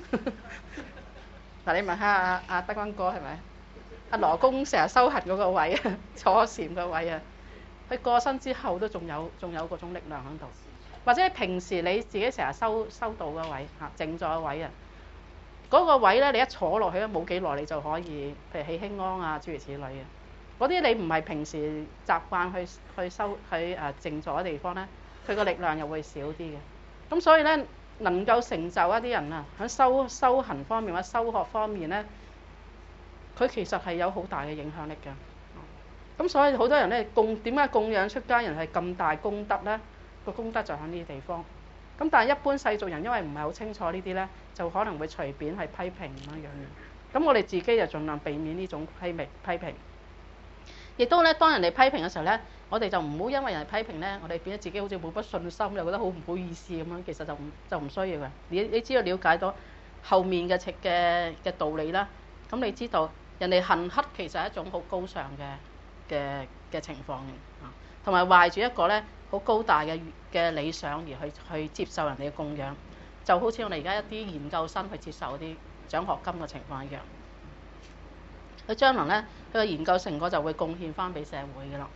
嗱，你問下阿阿德軍哥係咪？阿羅公成日修行嗰個位啊，坐禪個位啊，佢過身之後都仲有仲有嗰種力量喺度。或者平時你自己成日修修道個位嚇靜坐個位啊，嗰、那個位咧，你一坐落去咧冇幾耐，你就可以譬如起輕安啊諸如此類嘅。嗰啲你唔係平時習慣去去修去誒靜坐嘅地方咧，佢個力量又會少啲嘅。咁所以咧，能夠成就一啲人啊，喺修修行方面或者修學方面咧，佢其實係有好大嘅影響力嘅。咁所以好多人咧供點解供養出家人係咁大功德咧？個功德就喺呢啲地方。咁但係一般世俗人因為唔係好清楚呢啲咧，就可能會隨便係批評咁樣樣。咁我哋自己就盡量避免呢種批評批評。亦都咧，當人哋批評嘅時候咧，我哋就唔好因為人哋批評咧，我哋變咗自己好似冇乜信心，又覺得好唔好意思咁樣。其實就唔就唔需要嘅。你你只要了解到後面嘅嘅嘅道理啦，咁你知道人哋行乞其實係一種好高尚嘅嘅嘅情況嘅，同埋懷住一個咧好高大嘅嘅理想而去去接受人哋嘅供養，就好似我哋而家一啲研究生去接受啲獎學金嘅情況一樣。佢將來咧，佢嘅研究成果就會貢獻翻俾社會嘅啦。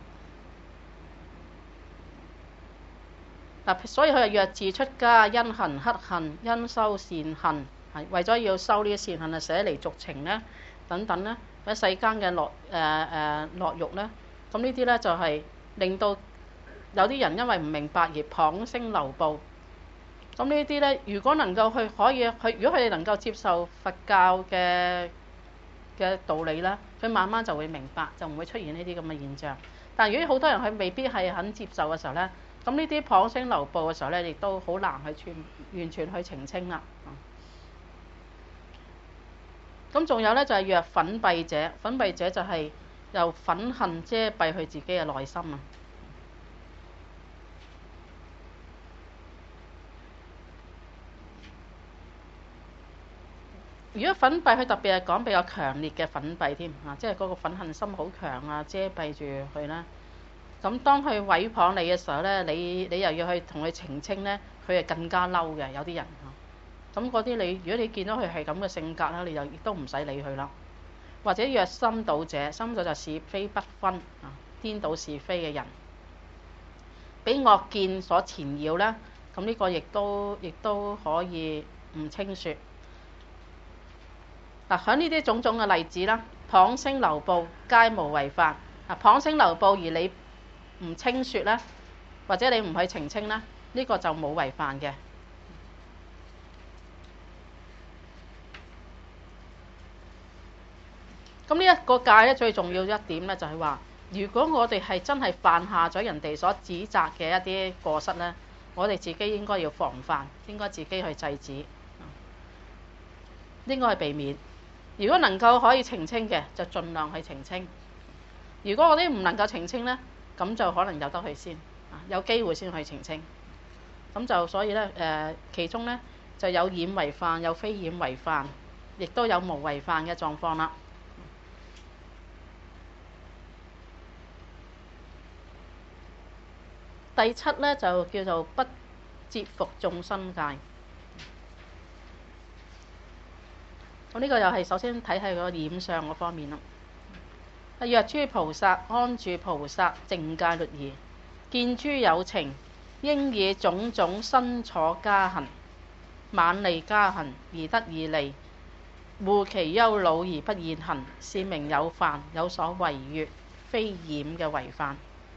嗱，所以佢係弱智出家，因行乞行，因修善行，係為咗要修呢啲善行啊，捨離俗情咧，等等咧，喺世間嘅樂誒誒樂欲咧，咁呢啲咧就係、是、令到有啲人因為唔明白而謗聲流布。咁呢啲咧，如果能夠去可以去，如果佢哋能夠接受佛教嘅嘅道理啦，佢慢慢就會明白，就唔會出現呢啲咁嘅現象。但係如果好多人佢未必係肯接受嘅時候咧，咁呢啲謗聲流布嘅時候咧，亦都好難去全完全去澄清啦。咁仲有咧就係若粉蔽者，粉蔽者就係由憤恨遮蔽佢自己嘅內心啊。如果粉蔽佢特別係講比較強烈嘅粉蔽添啊，即係嗰個憤恨心好強啊，遮蔽住佢啦。咁當佢毀謗你嘅時候咧，你你又要去同佢澄清咧，佢係更加嬲嘅。有啲人嚇，咁嗰啲你如果你見到佢係咁嘅性格啦，你就亦都唔使理佢啦。或者若心倒者，心倒就是非不分啊，顛倒是非嘅人，俾惡見所纏繞咧，咁呢個亦都亦都可以唔清説。嗱，喺呢啲種種嘅例子啦，謗聲流布皆無違法。啊，謗聲流布而你唔清説咧，或者你唔去澄清咧，呢、這個就冇違犯嘅。 咁呢一個戒咧，最重要一點咧，就係話，如果我哋係真係犯下咗人哋所指責嘅一啲過失咧，我哋自己應該要防範，應該自己去制止，應該係避免。如果能夠可以澄清嘅，就盡量去澄清。如果嗰啲唔能夠澄清咧，咁就可能由得佢先，有機會先去澄清。咁就所以咧，誒、呃，其中咧就有染為犯，有非染為犯，亦都有無為犯嘅狀況啦。第七咧就叫做不折服眾生戒。咁呢個又係首先睇係個染相嗰方面啦。若諸菩薩安住菩薩淨戒律儀，見諸有情，應以種種身楚加行、猛利加行而得以利，護其憂惱而不現行，是名有犯，有所違越，非染嘅違犯。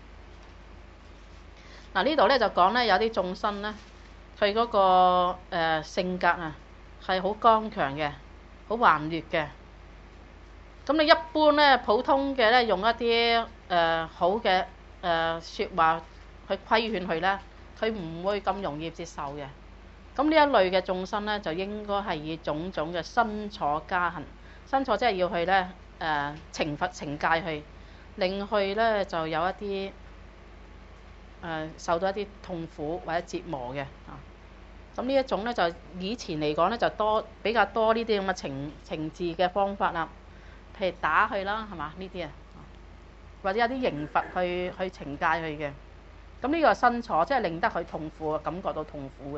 嗱、啊、呢度咧就講咧有啲眾生咧，佢嗰、那個、呃、性格啊係好剛強嘅，好頑劣嘅。咁你一般咧普通嘅咧用一啲誒、呃、好嘅誒説話去規勸佢咧，佢唔會咁容易接受嘅。咁呢一類嘅眾生咧，就應該係以種種嘅身楚加行，身楚即係要去咧誒懲罰懲戒佢，令佢咧就有一啲誒、呃、受到一啲痛苦或者折磨嘅啊。咁呢一種咧就以前嚟講咧就多比較多呢啲咁嘅懲懲治嘅方法啦。譬如打佢啦，係嘛呢啲啊，或者有啲刑罰去去懲戒佢嘅。咁呢個身楚，即係令得佢痛苦，感覺到痛苦嘅。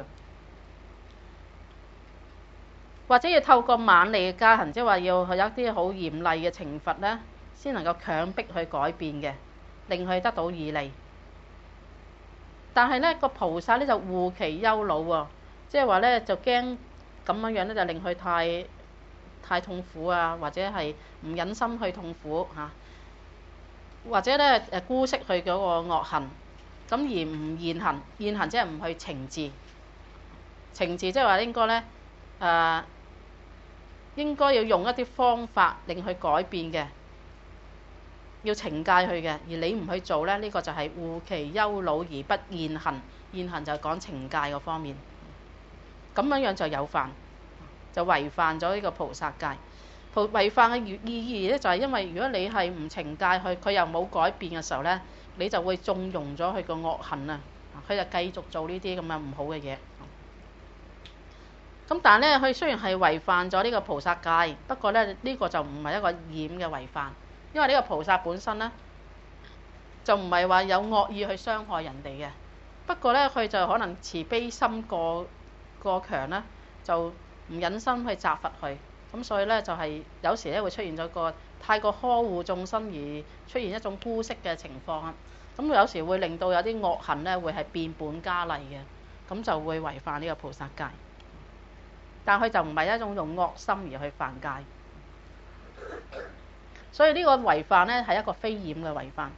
或者要透過猛利嘅加行，即係話要有一啲好嚴厲嘅懲罰咧，先能夠強迫佢改變嘅，令佢得到以利。但係咧個菩薩咧就護其憂惱喎，即係話咧就驚咁樣樣咧就令佢太太痛苦啊，或者係唔忍心去痛苦嚇、啊，或者咧誒姑息佢嗰個惡行，咁而唔現行，現行即係唔去懲治，懲治即係話應該咧誒、呃、應該要用一啲方法令佢改變嘅，要懲戒佢嘅，而你唔去做咧，呢、這個就係護其憂惱而不現行，現行就係講懲戒嗰方面，咁樣樣就有犯。就違犯咗呢個菩薩戒。菩違犯嘅意義咧，就係因為如果你係唔懲戒佢，佢又冇改變嘅時候咧，你就會縱容咗佢個惡行啊！佢就繼續做呢啲咁嘅唔好嘅嘢。咁但係咧，佢雖然係違犯咗呢個菩薩戒，不過咧呢、呢個就唔係一個染嘅違犯，因為呢個菩薩本身咧就唔係話有惡意去傷害人哋嘅。不過咧，佢就可能慈悲心過過強啦，就唔忍心去責罰佢，咁所以咧就係、是、有時咧會出現咗個太過呵護眾生而出現一種姑息嘅情況啊。咁有時會令到有啲惡行咧會係變本加厲嘅，咁就會違反呢個菩薩戒。但佢就唔係一種用惡心而去犯戒，所以呢個違犯咧係一個非染嘅違犯。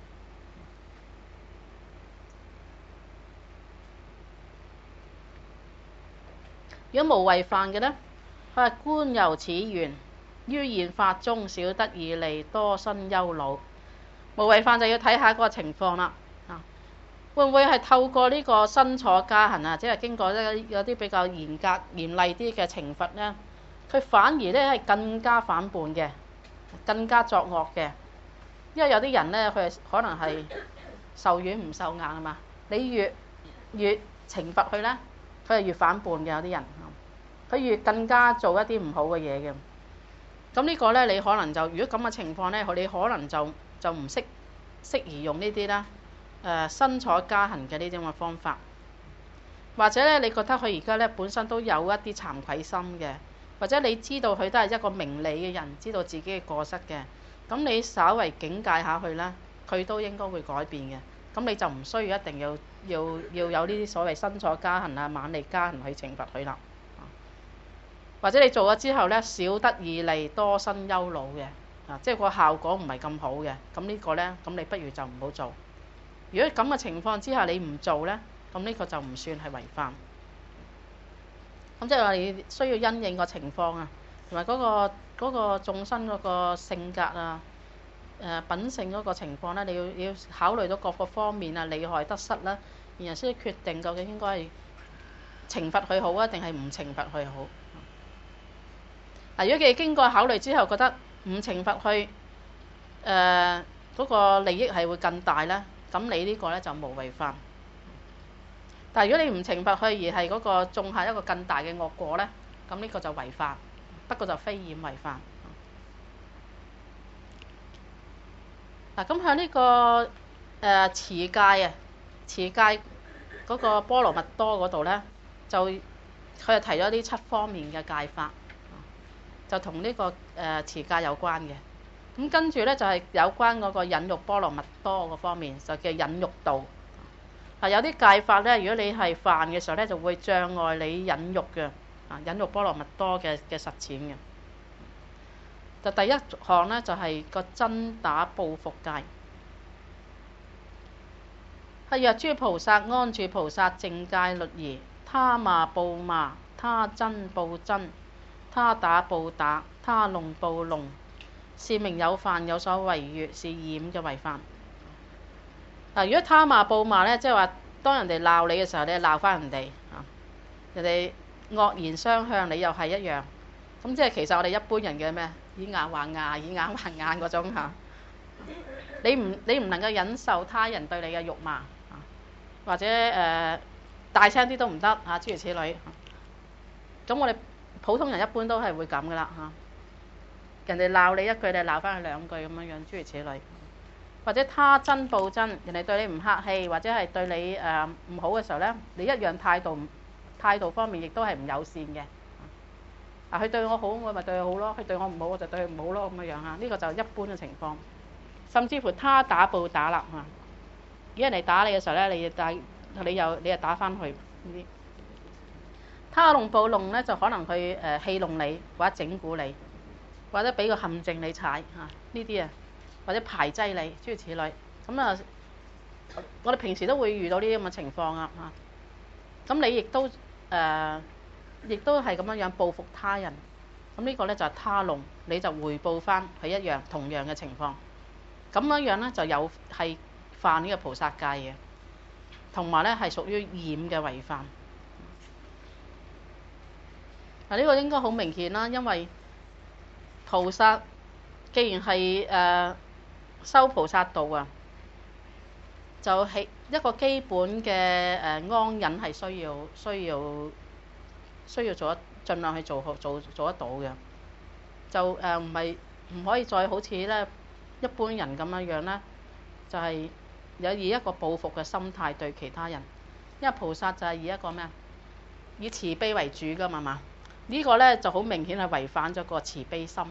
如果無違犯嘅呢，佢係觀由此緣，於現法中少得以利，多生憂惱。無違犯就要睇下嗰個情況啦。啊，會唔會係透過呢個身楚加行啊，即係經過一有啲比較嚴格嚴厲啲嘅懲罰呢？佢反而咧係更加反叛嘅，更加作惡嘅。因為有啲人呢，佢可能係受軟唔受硬啊嘛。你越越懲罰佢呢，佢係越反叛嘅。有啲人，佢越更加做一啲唔好嘅嘢嘅。咁呢個咧，你可能就如果咁嘅情況咧，你可能就就唔適適宜用呢啲啦。誒，身楚加行嘅呢啲咁嘅方法，或者咧，你覺得佢而家咧本身都有一啲慚愧心嘅，或者你知道佢都係一個明理嘅人，知道自己嘅過失嘅，咁你稍為警戒下佢啦，佢都應該會改變嘅。咁你就唔需要一定要要要有呢啲所謂身楚加行啊、猛利加行去懲罰佢啦。或者你做咗之後咧，少得以利，多生憂惱嘅，啊，即係個效果唔係咁好嘅。咁呢個咧，咁你不如就唔好做。如果咁嘅情況之下你唔做咧，咁呢個就唔算係違犯。咁即係話你需要因應個情況啊， 同埋嗰個嗰個眾生嗰個性格啊、誒、呃、品性嗰個情況咧，你要你要考慮到各個方面啊，利害得失啦，然後先決定究竟應該係懲罰佢好啊，定係唔懲罰佢好。嗱，如果佢經過考慮之後覺得唔懲罰佢，誒、呃、嗰、嗰個利益係會更大咧，咁你呢個咧就無違犯。但係如果你唔懲罰佢，而係嗰個種下一個更大嘅惡果咧，咁呢個就違法，不過就非染違法。嗱，咁喺呢個誒持戒啊，持戒嗰個波羅蜜多嗰度咧，就佢就提咗呢七方面嘅戒法，就同呢個誒持戒有關嘅。咁跟住咧就係有關嗰個忍辱波羅蜜多嗰方面，就叫忍辱度。係有啲戒法咧，如果你係犯嘅時候咧，就會障礙你忍辱嘅啊，忍辱波羅蜜多嘅嘅實踐嘅。就第一項咧，就係個真打報復戒。係若諸菩薩安住菩薩淨戒律儀，他罵報罵，他憎報憎，他打報打，他弄報弄，是名有犯，有所違越，是染嘅違犯。嗱，如果他罵報罵咧，即係話當人哋鬧你嘅時候，你鬧翻人哋啊，人哋惡言相向，你又係一樣。咁即係其實我哋一般人嘅咩？以牙還牙，以眼還眼嗰種嚇。你唔你唔能夠忍受他人對你嘅辱罵，或者誒、呃、大聲啲都唔得嚇，諸如此類。咁我哋普通人一般都係會咁噶啦嚇。人哋鬧你一句，你鬧翻佢兩句咁樣樣，諸如此類。或者他憎報憎，人哋對你唔客氣，或者係對你誒唔、呃、好嘅時候咧，你一樣態度態度方面亦都係唔友善嘅。啊，佢對我好，我咪對佢好咯；佢對我唔好，我就對佢唔好咯，咁樣樣嚇。呢個就一般嘅情況。甚至乎他打報打啦嚇，如果人哋打你嘅時候咧，你打你又你又打翻去呢啲。他弄報弄咧，就可能去誒戲弄你，或者整蠱你，或者俾個陷阱你踩嚇呢啲啊。或者排擠你，諸如此類。咁啊，我哋平時都會遇到呢啲咁嘅情況啊。嚇，咁你亦都誒，亦、呃、都係咁樣樣報復他人。咁呢個咧就係他弄，你就回報翻佢一樣同樣嘅情況。咁樣樣咧就有係犯呢個菩薩戒嘅，同埋咧係屬於染嘅違犯。嗱，呢個應該好明顯啦，因為菩薩既然係誒。呃修菩薩道啊，就係一個基本嘅誒安忍係需要需要需要做得盡量去做好做做得到嘅，就誒唔係唔可以再好似咧一般人咁樣樣咧，就係、是、有以一個報復嘅心態對其他人，因為菩薩就係以一個咩啊，以慈悲為主噶嘛嘛，這個、呢個咧就好明顯係違反咗個慈悲心。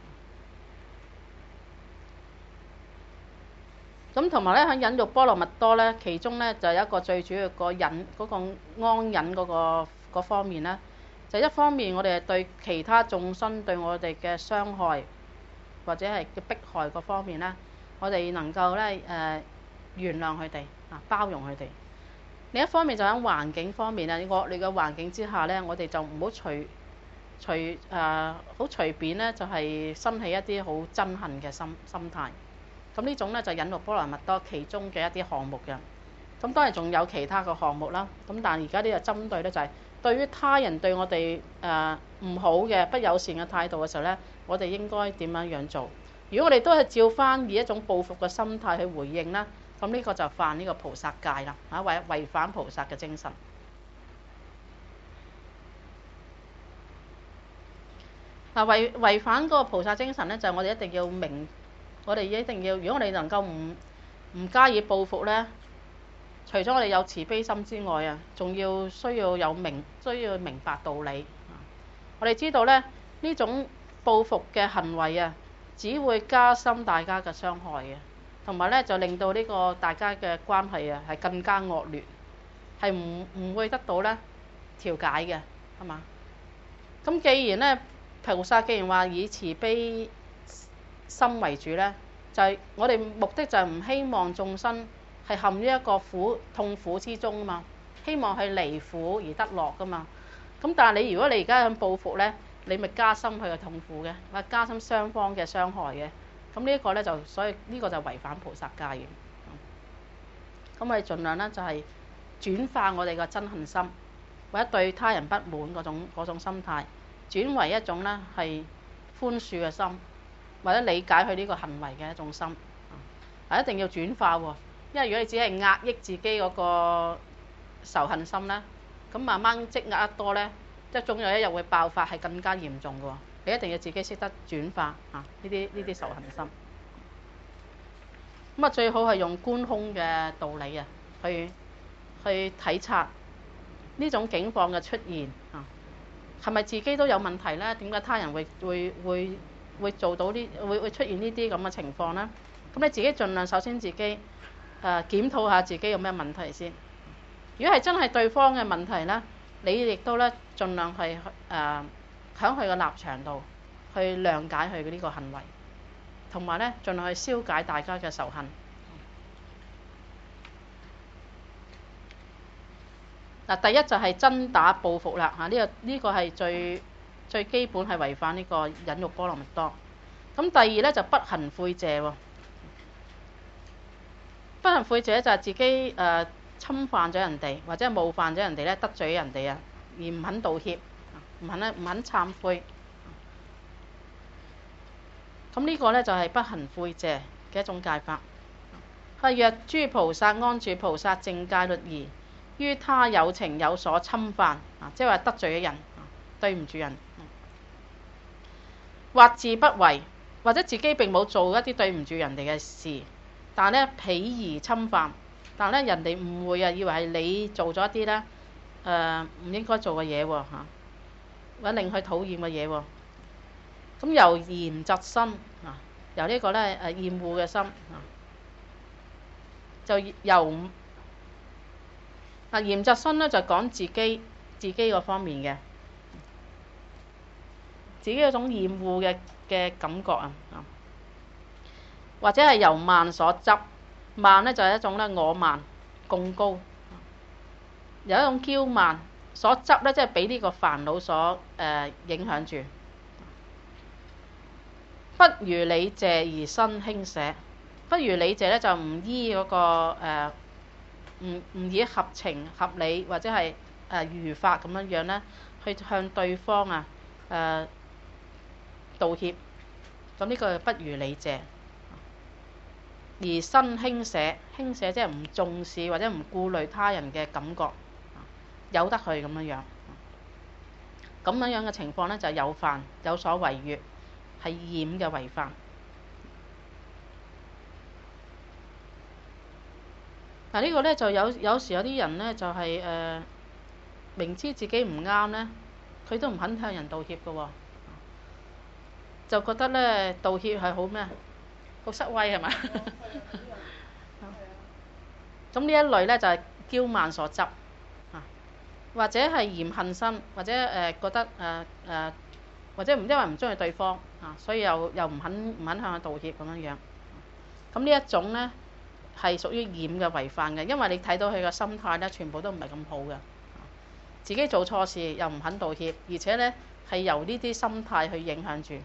咁同埋咧，喺忍辱波羅蜜多咧，其中咧就有一個最主要個忍嗰、嗰個安忍嗰、嗰個方面咧，就一方面我哋係對其他眾生對我哋嘅傷害或者係嘅迫害嗰方面咧，我哋能夠咧誒、呃、原諒佢哋啊，包容佢哋。另一方面就喺環境方面啊，惡劣嘅環境之下咧，我哋就唔好隨隨誒好隨便咧，就係生起一啲好憎恨嘅心心態。咁呢種咧就忍辱波羅蜜多其中嘅一啲項目嘅，咁當然仲有其他嘅項目啦。咁但係而家呢個針對咧就係對於他人對我哋誒唔好嘅不友善嘅態度嘅時候咧，我哋應該點樣樣做？如果我哋都係照翻以一種報復嘅心態去回應啦，咁呢個就犯呢個菩薩戒啦，嚇違違反菩薩嘅精神。嗱，違違反嗰個菩薩精神咧，就係我哋一定要明。我哋一定要，如果我哋能夠唔唔加以報復咧，除咗我哋有慈悲心之外啊，仲要需要有明，需要明白道理。我哋知道咧，呢種報復嘅行為啊，只會加深大家嘅傷害嘅，同埋咧就令到呢個大家嘅關係啊係更加惡劣，係唔唔會得到咧調解嘅，係嘛？咁既然咧菩薩既然話以慈悲心為主咧，就係、是、我哋目的就係唔希望眾生係陷於一個苦痛苦之中啊嘛，希望係離苦而得樂噶嘛。咁但係你如果你而家咁報復咧， 你咪加深佢嘅痛苦嘅，或者加深雙方嘅傷害嘅。咁呢一個咧就所以呢個就違反菩薩戒嘅。咁我哋盡量咧就係轉化我哋嘅憎恨心，或者對他人不滿嗰種嗰種心態，轉為一種咧係寬恕嘅心，或者理解佢呢個行為嘅一種心。係一定要轉化喎，因為如果你只係壓抑自己嗰個仇恨心咧，咁慢慢積壓得多咧，即係總有一日會爆發，係更加嚴重嘅喎。你一定要自己識得轉化啊！呢啲呢啲仇恨心。咁啊，最好係用觀空嘅道理啊，去去體察呢種境況嘅出現啊，係咪自己都有問題咧？點解他人會會會會做到呢？會會出現呢啲咁嘅情況咧？咁你自己盡量首先自己誒、呃、檢討下自己有咩問題先。如果係真係對方嘅問題咧，你亦都咧盡量係誒喺佢嘅立場度去諒解佢嘅呢個行為，同埋咧盡量去消解大家嘅仇恨。嗱，第一就係真打報復啦嚇，呢、這個呢、這個係最最基本係違反呢個忍辱波羅蜜多。咁第二咧就不行悔謝喎。不行悔謝就係自己誒、呃、侵犯咗人哋，或者冒犯咗人哋咧，得罪人哋啊，而唔肯道歉，唔肯咧唔肯懺悔。咁呢個咧就係不行悔謝嘅一種戒法。係若諸菩薩安住菩薩淨戒律儀，於他有情有所侵犯啊，即係話得罪咗人，對唔住人，或自不為，或者自己並冇做一啲對唔住人哋嘅事。但係咧，彼而侵犯，但係咧人哋誤會啊，以為係你做咗一啲咧誒唔應該做嘅嘢喎嚇，或者令佢討厭嘅嘢喎。咁由嫌嫉生啊，由呢個咧誒厭惡嘅心啊，就由啊嫌嫉生咧就講自己自己個方面嘅，自己嗰種厭惡嘅嘅感覺啊。或者係由慢所執，慢咧就係一種咧我慢、貢高，有一種驕慢所執咧，即係俾呢個煩惱所誒、呃、影響住。不如理謝而生輕捨，不如理謝咧就唔依嗰、那個誒，唔唔以合情合理或者係誒、呃、如法咁樣樣咧，去向對方啊誒、呃、道歉。咁呢個不如理謝。而生輕捨，輕捨即係唔重視或者唔顧慮他人嘅感覺，由得佢咁樣樣。咁樣樣嘅情況咧就有犯，有所違越，係染嘅違犯。嗱、這個、呢個咧就有有時有啲人咧就係、是、誒、呃、明知自己唔啱咧，佢都唔肯向人道歉嘅喎，就覺得咧道歉係好咩？好失威係嘛？咁呢一類咧就係、是、驕慢所執啊，或者係嫌恨心，或者誒、呃、覺得誒誒、呃呃，或者唔因為唔中意對方啊，所以又又唔肯唔肯向佢道歉咁樣樣。咁呢一種咧係屬於染嘅違犯嘅，因為你睇到佢嘅心態咧，全部都唔係咁好嘅，自己做錯事又唔肯道歉，而且咧係由呢啲心態去影響住。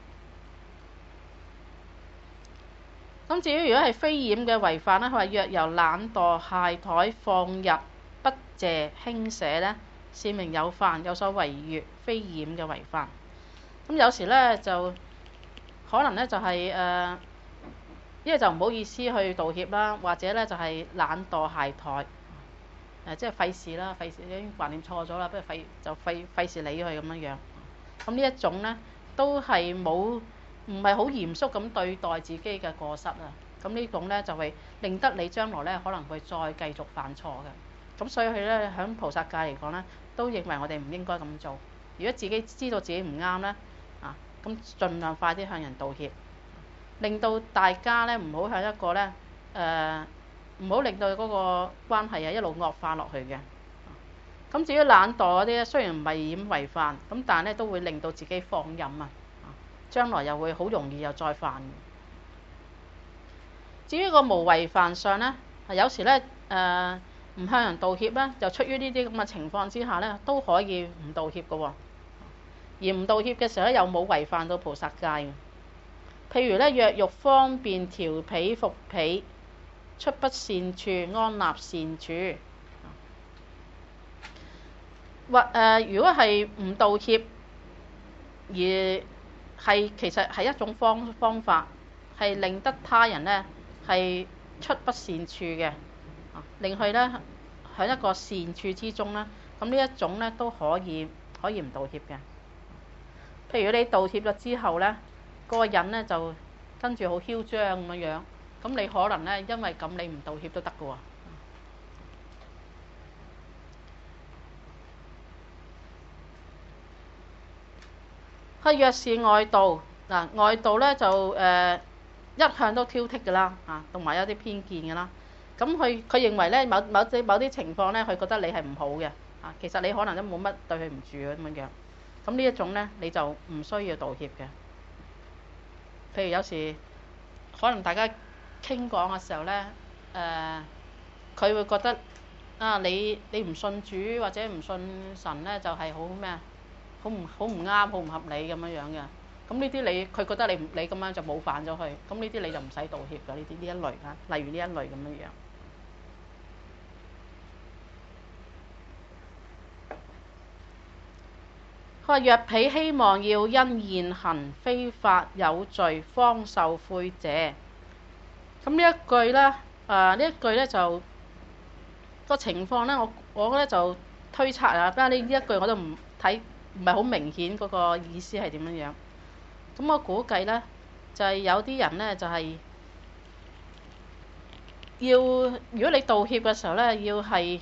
咁至於如果係非染嘅違犯咧，佢話若由懶惰懈怠放逸不謝輕捨咧，是名有犯，有所違越，非染嘅違犯。咁有時咧就可能咧就係、是、誒，一、呃、係就唔好意思去道歉啦，或者咧就係懶惰懈怠，誒、呃、即係費事啦，費事已經橫掂錯咗啦，不如費就費費事理佢咁樣樣。咁呢一種咧都係冇。唔係好嚴肅咁對待自己嘅過失啊！咁呢種咧就會令得你將來咧可能會再繼續犯錯嘅。咁所以佢咧喺菩薩戒嚟講咧，都認為我哋唔應該咁做。如果自己知道自己唔啱咧，啊咁盡量快啲向人道歉，令到大家咧唔好向一個咧誒唔好令到嗰個關係啊一路惡化落去嘅。咁至於懶惰嗰啲咧，雖然唔係染違犯，咁但係咧都會令到自己放任啊。將來又會好容易又再犯。至於個無違犯上咧，係有時咧誒唔向人道歉咧，就出於呢啲咁嘅情況之下咧，都可以唔道歉嘅喎。 而唔道歉嘅時候咧，又冇違犯到菩薩戒。譬如咧，若欲方便調彼伏彼，出不善處，安立善處。或誒、呃，如果係唔道歉，而係其實係一種方方法，係令得他人咧係出不善處嘅，令佢咧喺一個善處之中咧，咁呢一種咧都可以可以唔道歉嘅。譬如你道歉咗之後咧，嗰、那個人咧就跟住好囂張咁樣樣，咁你可能咧因為咁你唔道歉都得㗎喎。佢若是外道，嗱，外道咧就誒、呃、一向都挑剔㗎啦，啊，同埋有啲偏見㗎啦。咁佢佢認為咧某某啲某啲情況咧，佢覺得你係唔好嘅，啊，其實你可能都冇乜對佢唔住咁樣樣。咁呢一種咧，你就唔需要道歉嘅。譬如有時可能大家傾講嘅時候咧，誒、呃，佢會覺得啊，你你唔信主或者唔信神咧，就係好咩啊？好唔好唔啱，好唔合理咁樣樣嘅。咁呢啲你佢覺得你你咁樣就冒犯咗佢，咁呢啲你就唔使道歉㗎。呢啲呢一類啊，例如呢一類咁樣樣。佢話若彼希望要因現行非法有罪，方受悔謝。咁呢一句咧，誒、呃、呢一句咧就個情況咧，我我咧就推測啊，不過呢呢一句我都唔睇。唔係好明顯嗰個意思係點樣樣，咁我估計咧就係、是、有啲人咧就係、是、要，如果你道歉嘅時候咧，要係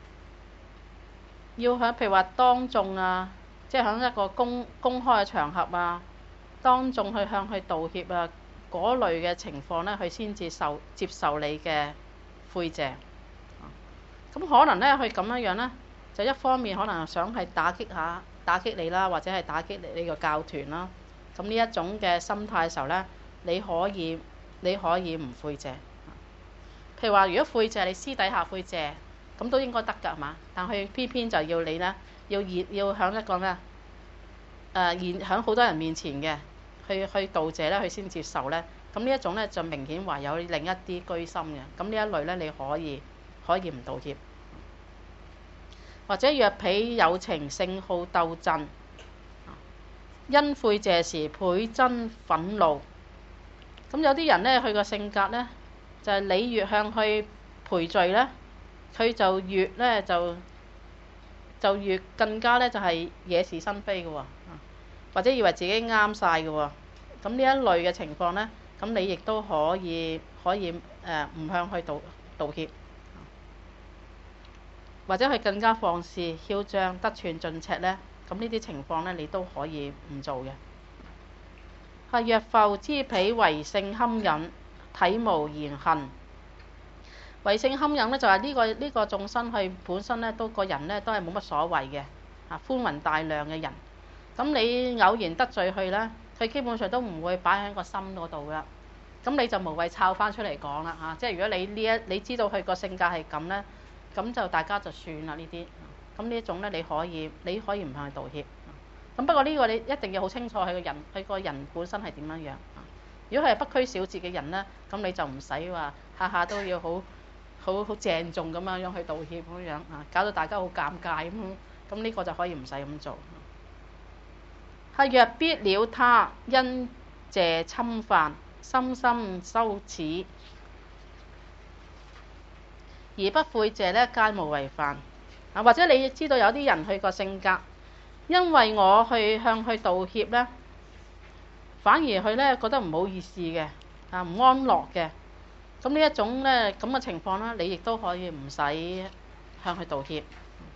要喺譬如話當眾啊，即係喺一個公公開嘅場合啊，當眾去向佢道歉啊，嗰類嘅情況咧，佢先至受接受你嘅悔謝。咁可能咧，佢咁樣樣咧，就一方面可能想係打擊下。打擊你啦，或者係打擊你呢個教團啦。咁呢一種嘅心態嘅時候咧，你可以你可以唔悔謝。譬如話，如果悔謝你私底下悔謝，咁都應該得㗎，係嘛？但佢偏偏就要你咧，要熱要響一個咩啊？誒現響好多人面前嘅去去道謝咧，佢先接受咧。咁呢一種咧就明顯話有另一啲居心嘅。咁呢一類咧，你可以可以唔道歉。或者若彼有情性好鬥爭，因悔謝時倍增憤怒。咁有啲人咧，佢個性格咧就係、是、你越向佢賠罪咧，佢就越咧就就越更加咧就係、是、惹是生非嘅喎，或者以為自己啱晒嘅喎。咁呢一類嘅情況咧，咁你亦都可以可以誒唔、呃、向佢道道歉。或者佢更加放肆囂張得寸進尺咧，咁呢啲情況咧，你都可以唔做嘅。係若復知彼為性堪忍，體無言行。為性堪忍咧，就係、是、呢、這個呢、這個眾生佢本身咧都個人咧都係冇乜所謂嘅，啊寬宏大量嘅人。咁你偶然得罪佢咧，佢基本上都唔會擺喺個心嗰度噶。咁你就無謂抄翻出嚟講啦嚇。即係如果你呢一你知道佢個性格係咁咧。咁就大家就算啦呢啲，咁呢一種咧你可以你可以唔向佢道歉。咁不過呢個你一定要好清楚佢個人佢個人本身係點樣樣。如果佢係不拘小節嘅人咧，咁你就唔使話下下都要好好好鄭重咁樣樣去道歉咁樣啊，搞到大家好尷尬咁。咁呢個就可以唔使咁做。係若必了他因謝侵犯，深深羞恥。而不悔謝咧，皆無違犯。啊，或者你知道有啲人佢個性格，因為我去向佢道歉咧，反而佢咧覺得唔好意思嘅，啊唔安樂嘅。咁呢一種咧咁嘅情況咧，你亦都可以唔使向佢道歉。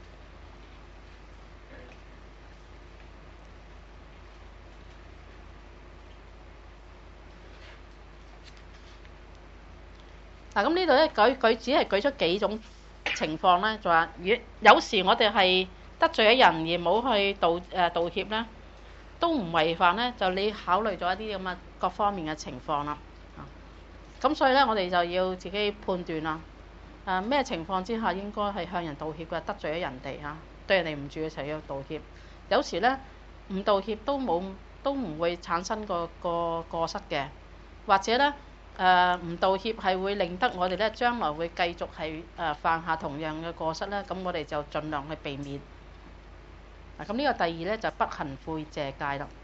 嗱，咁呢度咧舉舉只係舉出幾種情況咧，就話如有時我哋係得罪咗人而冇去道誒、呃、道歉咧，都唔違犯咧。就你考慮咗一啲咁嘅各方面嘅情況啦。咁所以咧，我哋就要自己判斷啦。誒、啊、咩情況之下應該係向人道歉嘅？得罪咗人哋嚇，對人哋唔住嘅時候要道歉。有時咧唔道歉都冇都唔會產生個個過失嘅，或者咧誒唔道歉係會令得我哋咧將來會繼續係誒、呃、犯下同樣嘅過失咧，咁我哋就盡量去避免。嗱，咁呢個第二咧就不行悔謝戒啦。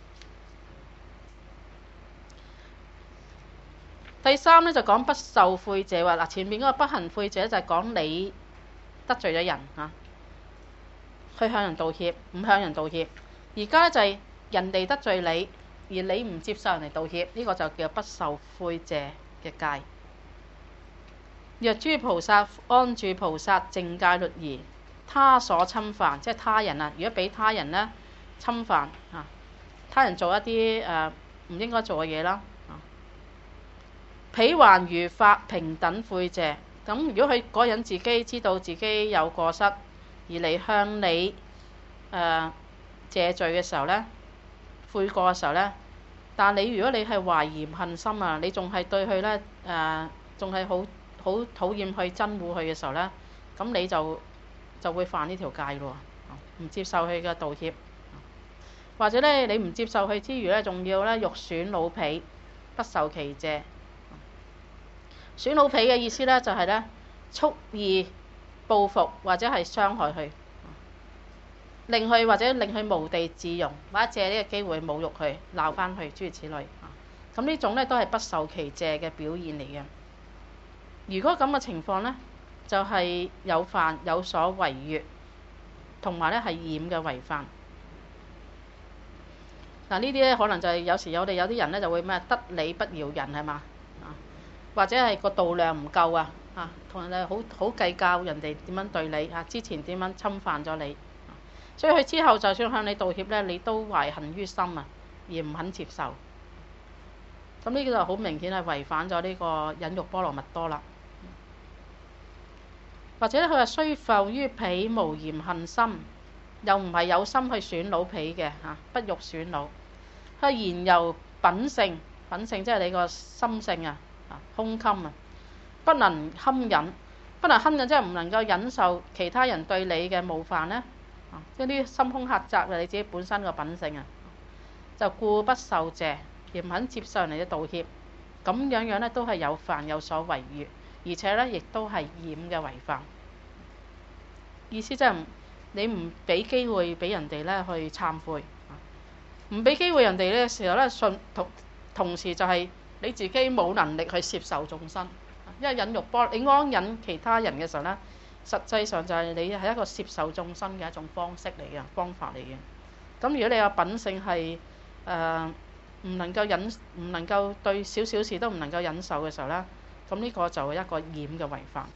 第三咧就講不受悔謝話，嗱，前面嗰個不行悔謝就係講你得罪咗人嚇，去向人道歉，唔向人道歉。而家咧就係人哋得罪你，而你唔接受人哋道歉，呢、這個就叫不受悔謝嘅戒。若諸菩薩安住菩薩淨戒律儀，他所侵犯，即係他人啊，如果俾他人咧侵犯啊，他人做一啲誒唔應該做嘅嘢啦。彼還如法平等悔謝，咁如果佢嗰人自己知道自己有過失，而嚟向你誒、呃、謝罪嘅時候咧，悔過嘅時候咧，但你如果你係懷嫌恨心啊，你仲係對佢咧誒，仲係好好討厭去憎惡佢嘅時候咧，咁你就就會犯呢條戒咯，唔接受佢嘅道歉，或者咧你唔接受佢之餘咧，仲要咧欲損老婢，不受其謝。損老婢嘅意思咧就係咧蓄意報復或者係傷害佢，令佢或者令佢無地自容，或者借呢個機會侮辱佢、鬧翻佢，諸如此類。咁呢種咧都係不受其謝嘅表現嚟嘅。如果咁嘅情況咧，就係、是、有犯有所違越，同埋咧係染嘅違犯。嗱，呢啲咧可能就係有時我哋有啲人咧就會咩得理不饒人係嘛？或者係個度量唔夠啊，啊，同人哋好好計較人哋點樣對你啊，之前點樣侵犯咗你，所以佢之後就算向你道歉咧，你都懷恨於心啊，而唔肯接受。咁呢個就好明顯係違反咗呢個忍辱波羅蜜多啦。或者佢話雖復於婢無嫌恨心，又唔係有心去損老婢嘅嚇，不欲損老。佢言由品性，品性即係你個心性啊。胸襟啊，不能堪忍，不能堪忍即係唔能夠忍受其他人對你嘅冒犯呢，啊，即係啲心胸狹窄嘅你自己本身個品性啊，就故不受謝，而唔肯接受人哋嘅道歉，咁樣樣咧都係有犯有所違越，而且咧亦都係染嘅違犯。意思即係你唔俾機會俾人哋咧去懺悔，唔俾機會人哋咧時候咧信同同時就係、是。你自己冇能力去接受眾生，因為忍辱波，你安忍其他人嘅時候咧，實際上就係你係一個接受眾生嘅一種方式嚟嘅，方法嚟嘅。咁如果你嘅品性係誒唔能夠忍，唔能夠對少少事都唔能夠忍受嘅時候咧，咁呢個就係一個染嘅違犯。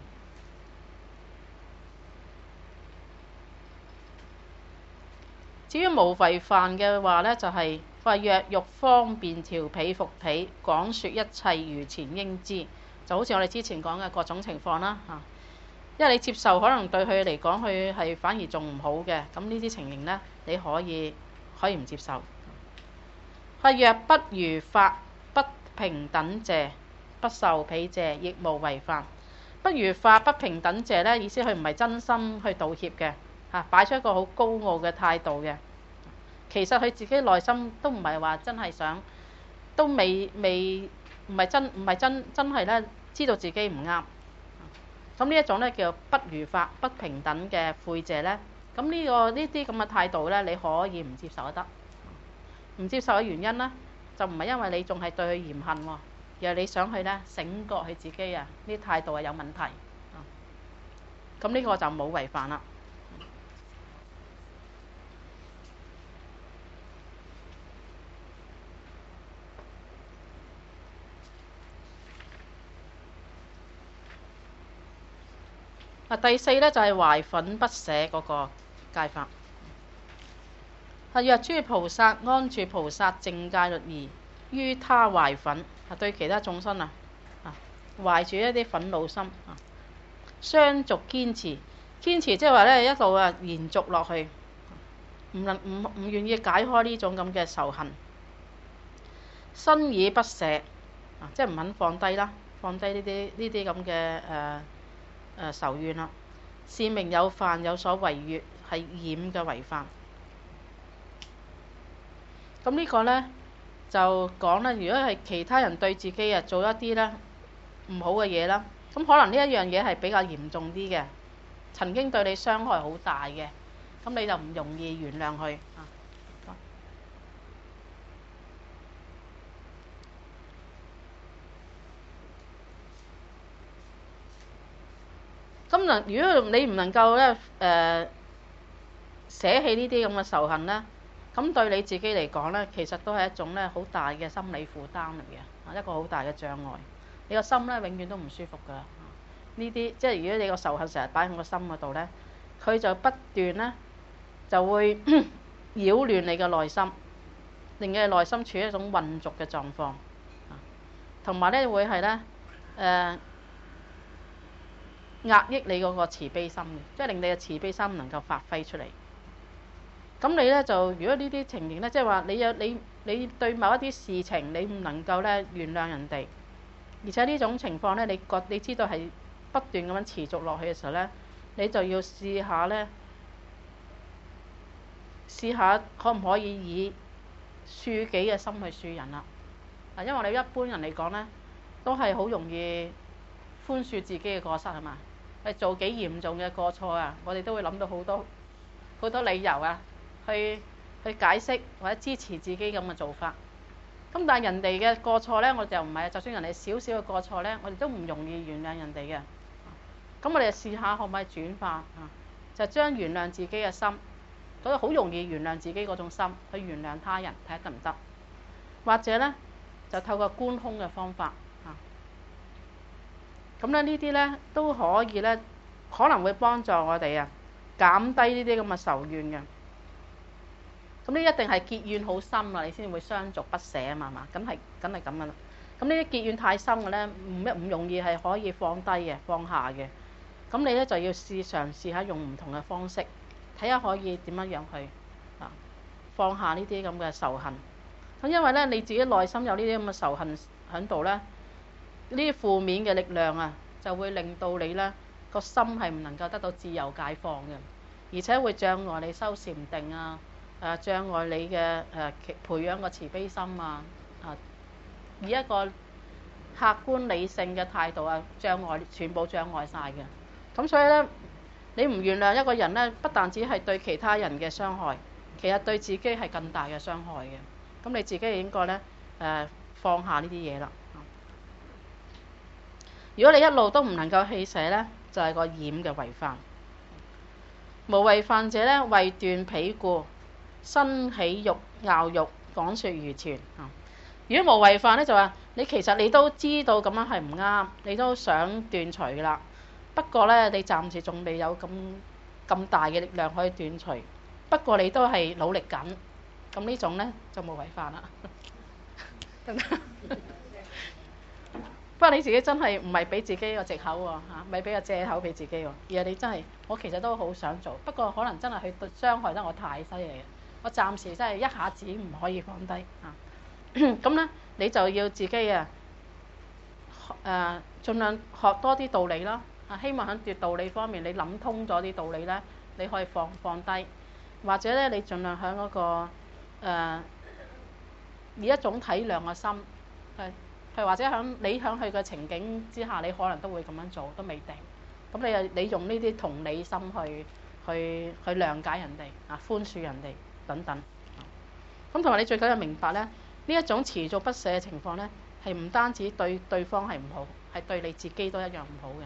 至於無違犯嘅話咧，就係、是。話若欲方便調婢服婢，廣說一切如前應知，就好似我哋之前講嘅各種情況啦嚇。因為你接受可能對佢嚟講，佢係反而仲唔好嘅，咁呢啲情形呢，你可以可以唔接受。話若不如法不平等謝，不受婢謝，亦無違犯。不如法不平等謝呢，意思佢唔係真心去道歉嘅嚇，擺出一個好高傲嘅態度嘅。其實佢自己內心都唔係話真係想，都未未唔係真唔係真真係咧知道自己唔啱。咁呢一種咧叫不如法不平等嘅悔謝咧。咁呢個呢啲咁嘅態度咧，你可以唔接受都得。唔接受嘅原因咧，就唔係因為你仲係對佢嫌恨喎，而係你想去咧醒覺佢自己啊，呢啲態度係有問題。咁呢個就冇違犯啦。啊，第四咧就係懷忿不捨嗰個戒法。係若諸菩薩安住菩薩淨戒律儀，於他懷忿，係對其他眾生啊，啊懷住一啲憤怒心啊，相續堅持，堅持即係話咧一路啊延續落去，唔能唔唔願意解開呢種咁嘅仇恨，身已不捨啊，即係唔肯放低啦，放低呢啲呢啲咁嘅誒。誒仇怨啦，是名有犯有所違越，係染嘅違犯。 咁呢個咧就講咧，如果係其他人對自己啊做一啲咧唔好嘅嘢啦，咁可能呢一樣嘢係比較嚴重啲嘅，曾經對你傷害好大嘅，咁你就唔容易原諒佢啊。咁嗱，如果你唔能夠咧誒捨棄呢啲咁嘅仇恨咧，咁對你自己嚟講咧，其實都係一種咧好大嘅心理負擔嚟嘅，啊一個好大嘅障礙。你個心咧永遠都唔舒服㗎。呢啲即係如果你個仇恨成日擺喺個心嗰度咧，佢就不斷咧就會擾亂你嘅內心，令你嘅內心處於一種混濁嘅狀況，同埋咧會係咧誒壓抑你嗰個慈悲心嘅，即係令你嘅慈悲心唔能夠發揮出嚟。咁你咧就如果呢啲情形咧，即係話你有你你對某一啲事情你唔能夠咧原諒人哋，而且呢種情況咧你覺你知道係不斷咁樣持續落去嘅時候咧，你就要試下咧，試下可唔可以以恕己嘅心去恕人啦。嗱，因為我哋一般人嚟講咧，都係好容易寬恕自己嘅過失係嘛？係做幾嚴重嘅過錯啊，我哋都會諗到好多好多理由啊，去去解釋或者支持自己咁嘅做法。咁但係人哋嘅過錯咧，我哋就唔係，就算人哋少少嘅過錯咧，我哋都唔容易原諒人哋嘅。咁我哋就試下可唔可以轉化啊？就將原諒自己嘅心，嗰個好容易原諒自己嗰種心，去原諒他人，睇下得唔得？或者咧，就透過觀空嘅方法啊。咁咧呢啲咧都可以咧，可能會幫助我哋啊減低呢啲咁嘅仇怨嘅。咁呢一定係結怨好深啊，你先會相續不捨啊嘛嘛，梗係梗係咁噶啦。咁呢啲結怨太深嘅咧，唔一唔容易係可以放低嘅、放下嘅。咁你咧就要試嘗試下用唔同嘅方式，睇下可以點樣樣去啊放下呢啲咁嘅仇恨。咁因為咧你自己內心有呢啲咁嘅仇恨喺度咧，呢啲負面嘅力量啊，就會令到你咧個心係唔能夠得到自由解放嘅，而且會障礙你修禪定啊，誒障礙你嘅誒培養個慈悲心啊，啊以一個客觀理性嘅態度啊，障礙全部障礙晒嘅。咁所以咧，你唔原諒一個人咧，不但只係對其他人嘅傷害，其實對自己係更大嘅傷害嘅。咁你自己係應該咧誒放下呢啲嘢啦。如果你一路都唔能夠棄捨咧，就係個染嘅違犯。無違犯者咧，為斷彼故，生起欲樂欲，講說如傳。如果無違犯咧，就話你其實你都知道咁樣係唔啱，你都想斷除噶啦。不過咧，你暫時仲未有咁咁大嘅力量可以斷除。不過你都係努力緊，咁呢種咧就無違犯啦。不過你自己真係唔係俾自己個藉口喎嚇，唔係俾個藉口俾自己喎，而係你真係我其實都好想做，不過可能真係佢傷害得我太犀利嘅，我暫時真係一下子唔可以放低嚇。咁咧你就要自己啊誒，盡量學多啲道理啦。啊，希望喺道理方面你諗通咗啲道理咧，你可以放放低，或者咧你盡量喺嗰個誒以一種體諒嘅心係。係或者響你響佢嘅情景之下，你可能都會咁樣做，都未定。咁你又你用呢啲同理心去去去諒解人哋啊，寬恕人哋等等。咁同埋你最緊要明白咧，呢一種持續不捨嘅情況咧，係唔單止對對方係唔好，係對你自己都一樣唔好嘅。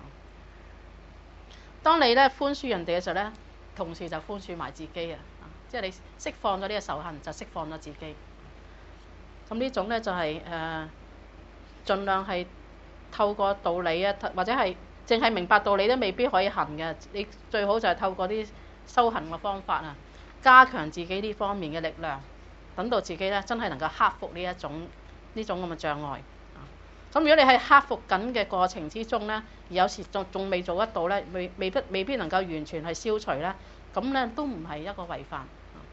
當你咧寬恕人哋嘅時候咧，同時就寬恕埋自己啊，即係你釋放咗呢個仇恨，就釋放咗自己。咁呢種咧就係、是、誒。呃盡量係透過道理啊，或者係淨係明白道理都未必可以行嘅。你最好就係透過啲修行嘅方法啊，加強自己呢方面嘅力量，等到自己咧真係能夠克服呢一種呢種咁嘅障礙。咁如果你喺克服緊嘅過程之中咧，而有時仲仲未做得到咧，未未必未必能夠完全係消除咧，咁咧都唔係一個違犯。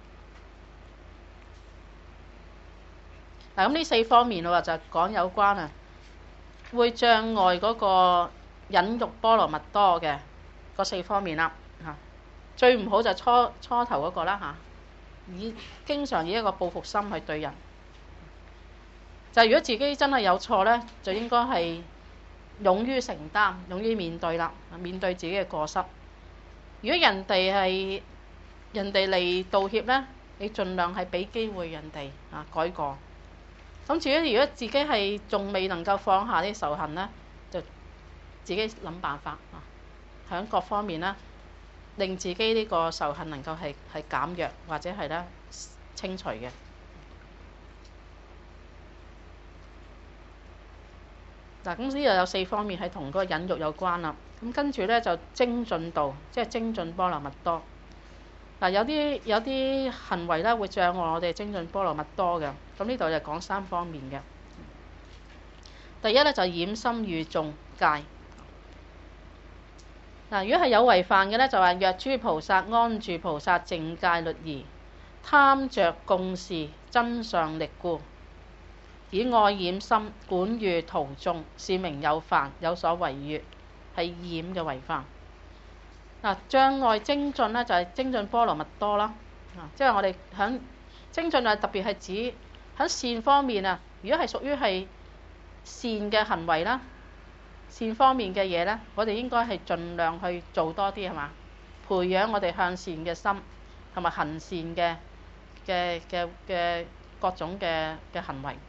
嗱，咁呢四方面喎就講有關啊。會障礙嗰個忍辱波羅蜜多嘅嗰四方面啦嚇，最唔好就初初頭嗰個啦嚇， 以經常以一個報復心去對人。就係如果自己真係有錯呢，就應該係勇於承擔，勇於面對啦，面對自己嘅過失。如果人哋係人哋嚟道歉呢，你盡量係俾機會人哋啊改過。咁至於如果自己係仲未能夠放下啲仇恨呢，就自己諗辦法啊，喺各方面呢，令自己呢個仇恨能夠係係減弱或者係咧清除嘅。嗱，咁呢度有四方面係同嗰個忍辱有關啦。咁跟住咧就精進道，即係精進波羅蜜多。嗱，有啲有啲行為咧會障礙我哋精進波羅蜜多嘅。咁呢度就講三方面嘅。第一咧就染心與眾戒。嗱，如果係有違犯嘅咧，就話若諸菩薩安住菩薩淨戒律儀，貪着共事真相力故，以愛染心管遇徒眾，是名有犯，有所違越，係染嘅違犯。嗱，障礙精進呢，就係精進波羅蜜多啦。啊，即係我哋響精進啊，特別係指喺善方面啊。如果係屬於係善嘅行為啦，善方面嘅嘢呢，我哋應該係盡量去做多啲，係嘛？培養我哋向善嘅心，同埋行善嘅嘅嘅嘅各種嘅嘅行為。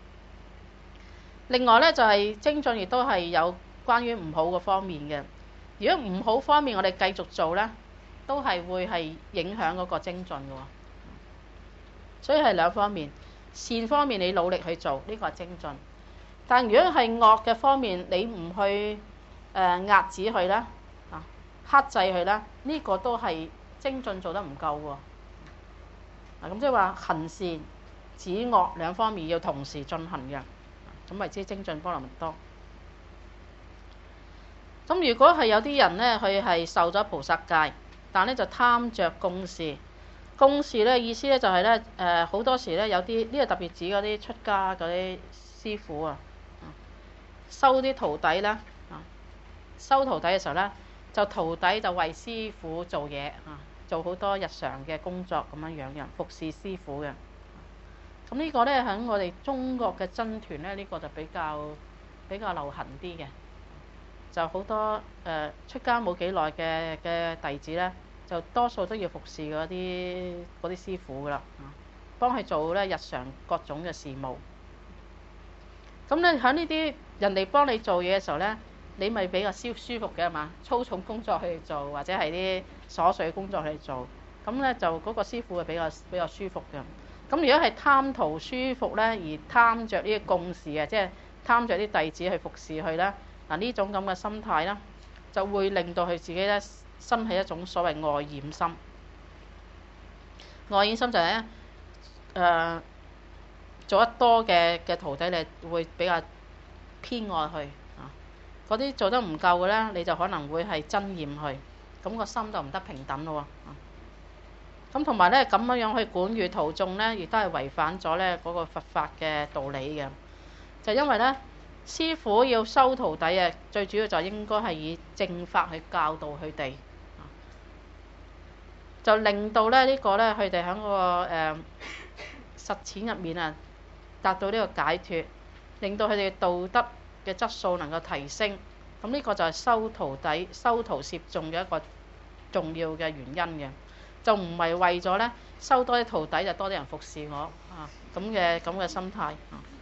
另外呢，就係精進亦都係有關於唔好嘅方面嘅。如果唔好方面我哋繼續做呢，都係會係影響嗰個精進嘅喎。所以係兩方面，善方面你努力去做，呢個係精進。但如果係惡嘅方面，你唔去誒壓止佢啦，啊克制佢啦，呢個都係精進做得唔夠喎。啊，咁即係話行善止惡兩方面要同時進行嘅。咁為之精進波羅蜜多。咁如果係有啲人呢，佢係受咗菩薩戒，但呢就貪着共事。共事呢意思呢就係呢，誒好多時呢有啲呢個特別指嗰啲出家嗰啲師傅啊，收啲徒弟啦，啊收徒弟嘅時候呢，就徒弟就為師傅做嘢啊，做好多日常嘅工作咁樣樣嘅，服侍師傅嘅。咁呢個呢，喺我哋中國嘅僧團呢，呢、呢個就比較比較流行啲嘅，就好多誒、呃、出家冇幾耐嘅嘅弟子呢，就多數都要服侍嗰啲嗰啲師傅噶啦，幫佢做呢日常各種嘅事務。咁呢，喺呢啲人哋幫你做嘢嘅時候呢，你咪比較舒舒服嘅係嘛？粗重工作去做，或者係啲瑣碎工作去做，咁呢，就嗰個師傅係比較比較舒服嘅。咁如果係貪圖舒服咧，而貪着呢啲共事啊，即係貪着啲弟子去服侍佢咧，嗱呢種咁嘅心態咧，就會令到佢自己咧生起一種所謂愛染心。愛染心就係咧誒做得多嘅嘅徒弟，你會比較偏愛佢啊。嗰啲做得唔夠嘅咧，你就可能會係憎厭佢，咁個心就唔得平等咯喎。咁同埋咧，咁樣樣去管遇徒眾咧，亦都係違反咗咧嗰個佛法嘅道理嘅。就因為咧，師傅要收徒弟啊，最主要就應該係以正法去教導佢哋，就令到咧呢個咧佢哋喺個誒實踐入面啊，達到呢個解脫，令到佢哋道德嘅質素能夠提升。咁呢個就係收徒弟、收徒攝眾嘅一個重要嘅原因嘅。就唔係為咗咧收多啲徒弟就多啲人服侍我啊，咁嘅咁嘅心態。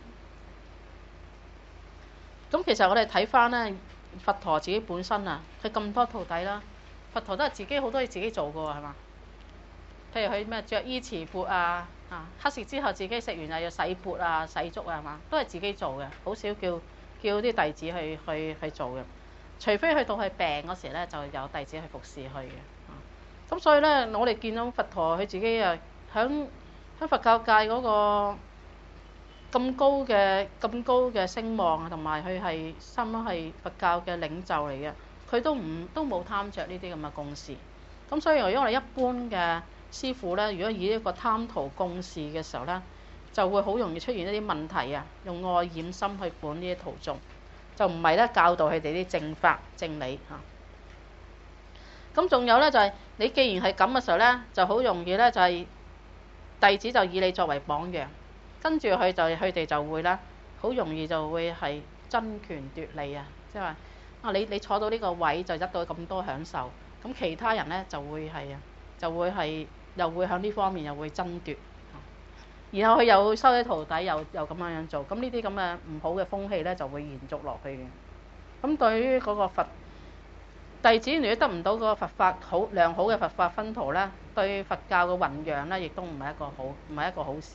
咁其實我哋睇翻咧佛陀自己本身啊，佢咁多徒弟啦，佛陀都係自己好多嘢自己做嘅喎，係嘛？譬如佢咩着衣持缽啊，啊乞食之後自己食完又要洗缽啊、洗足啊，係嘛？都係自己做嘅，好少叫叫啲弟子去去去做嘅。除非去到佢病嗰時咧，就有弟子去服侍佢嘅。咁所以咧，我哋見到佛陀佢自己啊，響響佛教界嗰個咁高嘅咁高嘅聲望啊，同埋佢係心係佛教嘅領袖嚟嘅，佢都唔都冇貪着呢啲咁嘅共事。咁所以如果我哋一般嘅師傅咧，如果以一個貪圖共事嘅時候咧，就會好容易出現一啲問題啊，用愛染心去管呢啲徒眾，就唔係咧教導佢哋啲正法正理嚇。咁仲有咧就係、是、你既然係咁嘅時候咧，就好容易咧就係弟子就以你作為榜樣，跟住佢就佢哋就會啦，好容易就會係爭權奪利啊！即係話啊，你你坐到呢個位就得到咁多享受，咁其他人咧就會係啊，就會係又會向呢方面又會爭奪，然後佢又收啲徒弟又又咁樣樣做，咁呢啲咁嘅唔好嘅風氣咧就會延續落去嘅。咁對於嗰個佛弟子，如果得唔到嗰個佛法好良好嘅佛法熏陶咧，對佛教嘅弘揚咧，亦都唔係一個好唔係一個好事。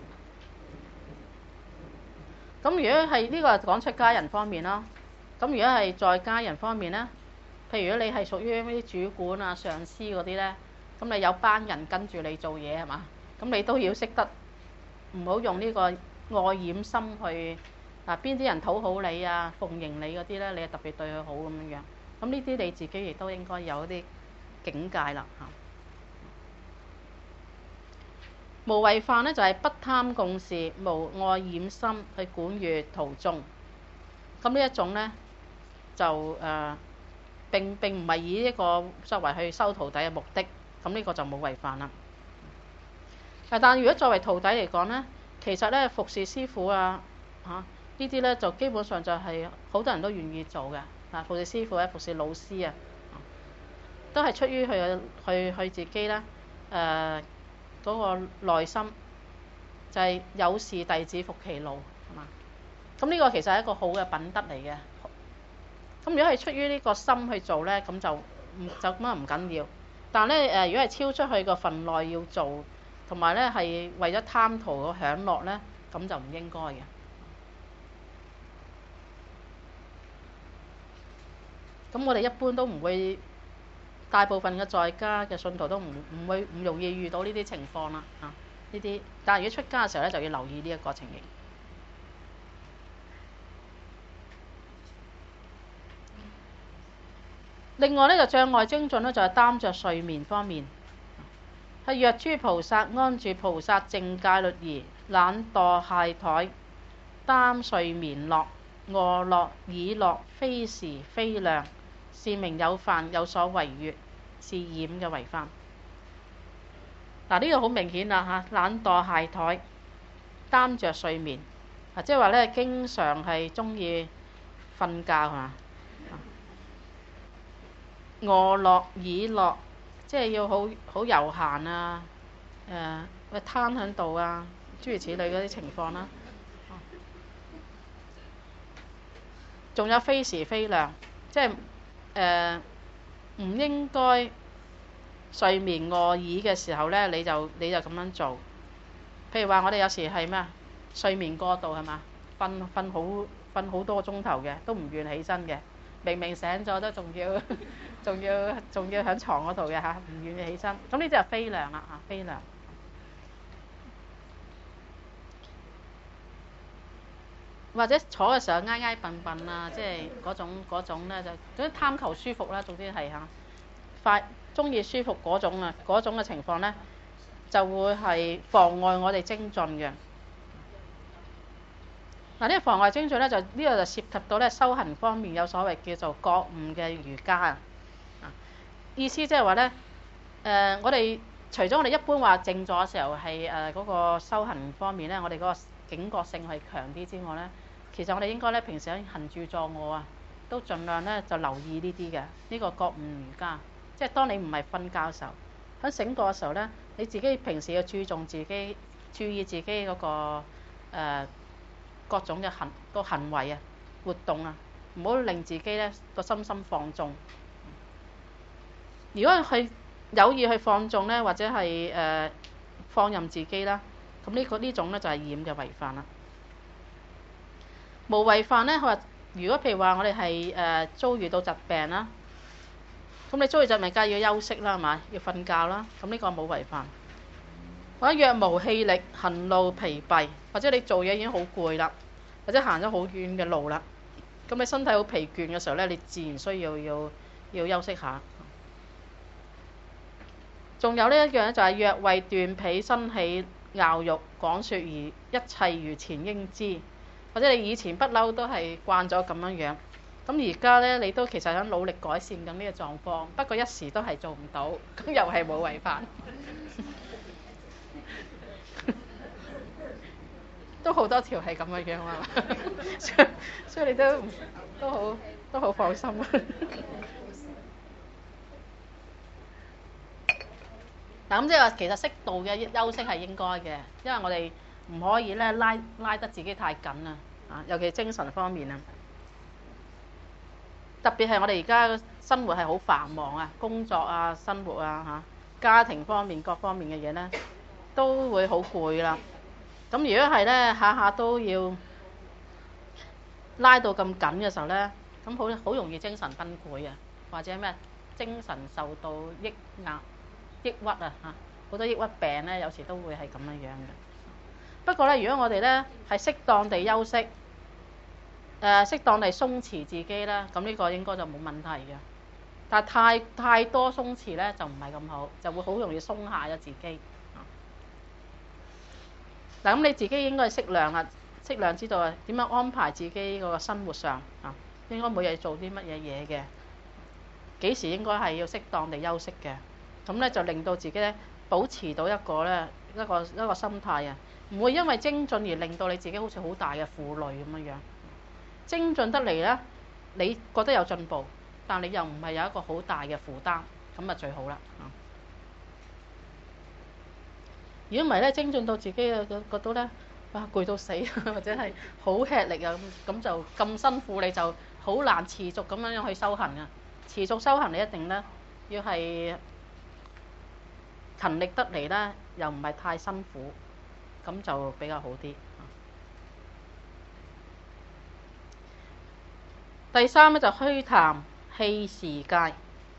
咁如果係呢個係講出家人方面啦，咁如果係在家人方面咧，譬如如果你係屬於啲主管啊、上司嗰啲咧，咁你有班人跟住你做嘢係嘛？咁你都要識得唔好用呢個愛染心去啊，邊啲人討好你啊、奉迎你嗰啲咧，你係特別對佢好咁樣樣。咁呢啲你自己亦都應該有一啲境界啦嚇。無為犯咧就係不貪共事，無愛染心去管悅徒眾。咁呢一種咧就誒、呃、並並唔係以一個作為去收徒弟嘅目的，咁呢個就冇為犯啦。但如果作為徒弟嚟講咧，其實咧服侍師傅啊嚇、啊、呢啲咧就基本上就係好多人都願意做嘅。啊，服侍師傅咧，服侍老師啊，都係出於佢去去自己咧誒嗰個內心，就係、是、有事弟子服其勞，係嘛？咁呢個其實係一個好嘅品德嚟嘅。咁如果係出於呢個心去做咧，咁就唔就咁樣唔緊要。但係咧誒，如果係超出去個份內要做，同埋咧係為咗貪圖個享樂咧，咁就唔應該嘅。咁我哋一般都唔會，大部分嘅在家嘅信徒都唔唔會唔容易遇到呢啲情況啦啊！呢啲，但係如果出家嘅時候咧，就要留意呢一個情形。另外咧就障礙精進咧，就係擔着睡眠方面，係若諸菩薩安住菩薩淨戒律儀，懶惰懈怠，擔睡眠樂，臥樂倚樂，非時非量，是名有犯，有所違越，是染嘅違犯。嗱，呢個好明顯啦嚇，懶惰懈怠，擔着睡眠，啊即係話咧經常係中意瞓覺係嘛？臥樂倚樂，即係要好好悠閒啊，誒喂攤喺度啊，諸如此類嗰啲情況啦。仲有非時非量，即係誒唔應該睡眠臥倚嘅時候咧，你就你就咁樣做。譬如話，我哋有時係咩啊？睡眠過度係嘛？瞓瞓好瞓好多個鐘頭嘅，都唔願起身嘅。明明醒咗都仲要仲要仲要喺床嗰度嘅嚇，唔願意起身。咁呢啲係非量啦嚇，非量。或者坐嘅時候挨挨笨笨啊，即係嗰種嗰種咧，就總之貪求舒服啦。總之係嚇快中意舒服嗰種啊，嗰種嘅情況咧，就會係妨礙我哋精進嘅。嗱，呢個妨礙精進咧，就呢、這個就涉及到咧修行方面有所謂叫做覺悟嘅瑜伽啊。意思即係話咧，誒、呃、我哋除咗我哋一般話靜坐嘅時候係誒嗰個修行方面咧，我哋嗰個警覺性係強啲之外咧，其實我哋應該咧平時喺行住坐臥啊，都盡量咧就留意呢啲嘅呢個覺悟瑜伽。即係當你唔係瞓覺嘅時候，喺醒覺嘅時候咧，你自己平時要注重自己，注意自己嗰、那個誒、呃、各種嘅行個行為啊、活動啊，唔好令自己咧個心心放縱。如果係有意去放縱咧，或者係誒、呃、放任自己啦，咁呢個呢種咧就係染嘅違犯啦。無違犯咧，佢話如果譬如話我哋係誒遭遇到疾病啦，咁你遭遇疾病梗係要休息啦，係嘛？要瞓覺啦，咁呢個冇違犯。或者若無氣力，行路疲憊，或者你做嘢已經好攰啦，或者行咗好遠嘅路啦，咁你身體好疲倦嘅時候咧，你自然需要要要休息下。仲有呢一樣咧，就係若為斷彼生起樂欲，講説而一切如前應知，或者你以前不嬲都係慣咗咁樣樣，咁而家咧你都其實喺努力改善緊呢個狀況，不過一時都係做唔到，咁又係冇違犯。 都好多條係咁嘅樣啊，所以所以你都都好都好放心啊。嗱，咁即係話其實適度嘅休息係應該嘅，因為我哋唔可以咧拉拉得自己太緊啊，啊，尤其精神方面啊，特別係我哋而家生活係好繁忙啊，工作啊、生活啊嚇、家庭方面各方面嘅嘢咧，都會好攰啦。咁如果係咧下下都要拉到咁緊嘅時候咧，咁好好容易精神崩潰啊，或者咩精神受到抑壓。抑鬱啊嚇，好多抑鬱病咧，有時都會係咁樣樣嘅。不過咧，如果我哋咧係適當地休息，誒、呃、適當地鬆弛自己咧，咁呢個應該就冇問題嘅。但係太太多鬆弛咧就唔係咁好，就會好容易鬆懈咗自己。嗱，咁你自己應該係適量啊，適量知道啊點樣安排自己個生活上啊，應該每日做啲乜嘢嘢嘅，幾時應該係要適當地休息嘅。咁咧就令到自己咧保持到一個咧一個一個心態啊，唔會因為精進而令到你自己好似好大嘅負累咁樣樣。精進得嚟咧，你覺得有進步，但你又唔係有一個好大嘅負擔，咁啊最好啦。如果唔係咧，精進到自己啊覺到咧哇攰到死，或者係好吃力啊咁，咁就咁辛苦，你就好難持續咁樣樣去修行啊。持續修行你一定咧要係勤力得嚟咧，又唔係太辛苦，咁就比較好啲。第三咧就虛談棄時戒。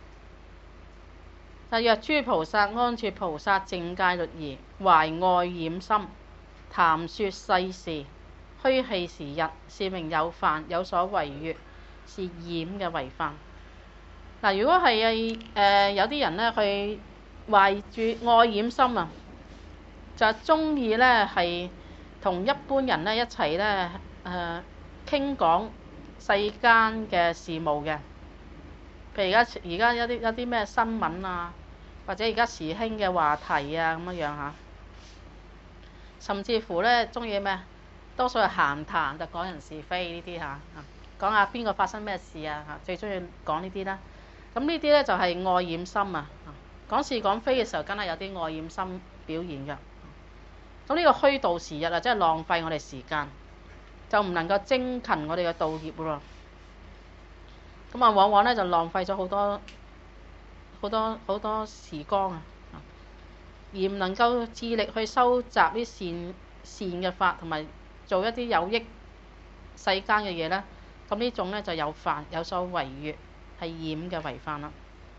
若諸菩薩安處菩薩淨戒律儀，懷愛染心，談說世事，虛棄時日，是名有犯，有所違越，是染嘅違犯。嗱，如果係誒、呃、有啲人咧去懷住愛染心啊，就中意咧係同一般人咧一齊咧誒傾講世間嘅事務嘅。譬如而家而家有啲有啲咩新聞啊，或者而家時興嘅話題啊咁樣樣嚇，甚至乎咧中意咩？多數係閒談，就講人是非呢啲嚇，講下邊個發生咩事啊嚇，最中意講呢啲啦。咁呢啲咧就係愛染心啊。講是講非嘅時候，梗係有啲愛染心表現㗎。咁呢個虛度時日啊，即係浪費我哋時間，就唔能夠精勤我哋嘅道業喎。咁啊，往往咧就浪費咗好多好多好多時光啊，而唔能夠致力去收集啲善善嘅法，同埋做一啲有益世間嘅嘢咧。咁呢種咧就有犯，有所違越，係染嘅違犯啦。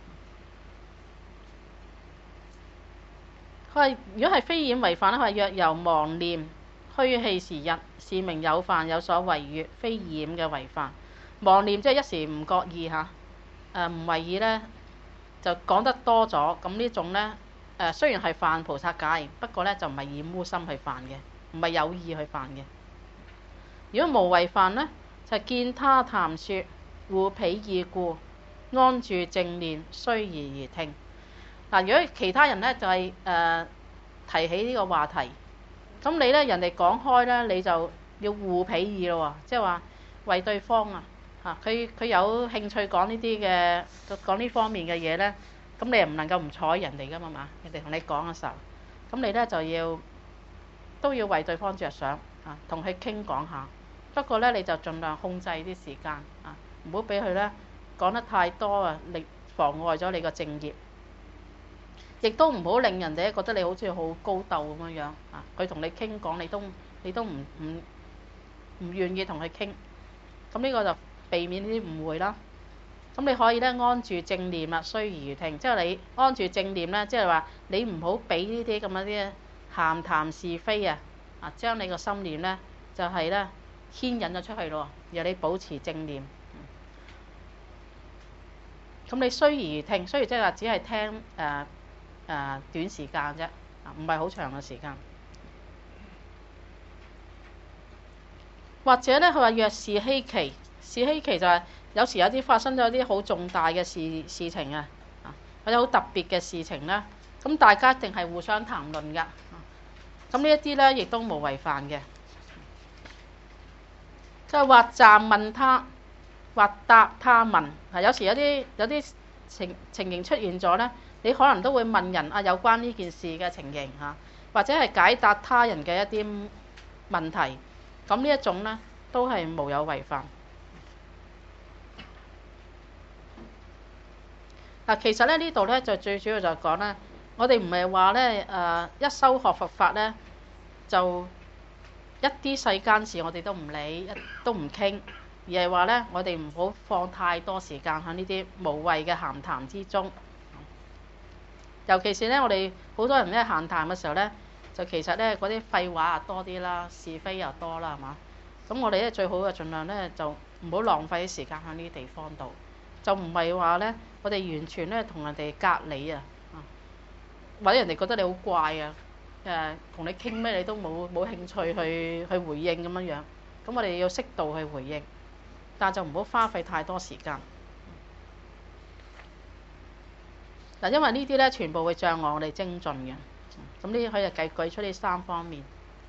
佢話：如果係非染違犯咧，佢話若由忘念虛棄時日，是名有犯，有所違越，非染嘅違犯。忘念即係一時唔覺意嚇，誒唔為意咧，就講得多咗。咁呢種咧誒雖然係犯菩薩戒，不過咧就唔係以污心去犯嘅，唔係有意去犯嘅。如果無違犯咧，就係見他談説，互彼意故，安住靜念，須臾而聽。嗱，如果其他人咧就係、是、誒、呃、提起呢個話題，咁你咧人哋講開咧，你就要互彼意咯喎，即係話為對方啊嚇，佢佢有興趣講呢啲嘅講呢方面嘅嘢咧，咁你又唔能夠唔睬人哋噶嘛嘛，人哋同你講嘅時候，咁你咧就要都要為對方着想啊，同佢傾講下。不過咧你就盡量控制啲時間啊，唔好俾佢咧講得太多啊，令妨礙咗你個正業。亦都唔好令人哋覺得你好似好高鬥咁樣樣啊！佢同你傾講，你都你都唔唔唔願意同佢傾，咁呢個就避免呢啲誤會啦。咁你可以咧安住正念啊，須臾而聽，即係你安住正念咧，即係話你唔好俾呢啲咁樣啲閒談是非啊，啊將你個心念咧就係咧牽引咗出去咯，然後你保持正念。咁你須臾而聽，須臾即係話只係聽誒。呃誒、呃、短時間啫，唔係好長嘅時間。或者咧，佢話若是希奇，是希奇就係有時有啲發生咗啲好重大嘅事事情啊，或者好特別嘅事情啦，咁大家一定係互相談論㗎。咁呢一啲咧，亦都冇違犯嘅。 即係或暫問他，或答他問。係有時有啲有啲情情形出現咗咧，你可能都會問人啊有關呢件事嘅情形嚇，或者係解答他人嘅一啲問題。咁呢一種咧都係無有違犯。嗱，其實咧呢度咧就最主要就係講咧，我哋唔係話咧誒一修學佛法咧就一啲世間事我哋都唔理，一都唔傾，而係話咧我哋唔好放太多時間喺呢啲無謂嘅閒談之中。尤其是咧，我哋好多人咧閒談嘅時候咧，就其實咧嗰啲廢話啊多啲啦，是非又多啦，係嘛？咁我哋咧最好嘅盡量咧就唔好浪費啲時間喺呢啲地方度。就唔係話咧，我哋完全咧同人哋隔離啊，或者人哋覺得你好怪啊，誒同你傾咩你都冇冇興趣去去回應咁樣樣。咁我哋要適度去回應，但就唔好花費太多時間。嗱，因為呢啲咧全部會障礙我哋精進嘅。咁呢啲可以計舉出呢三方面。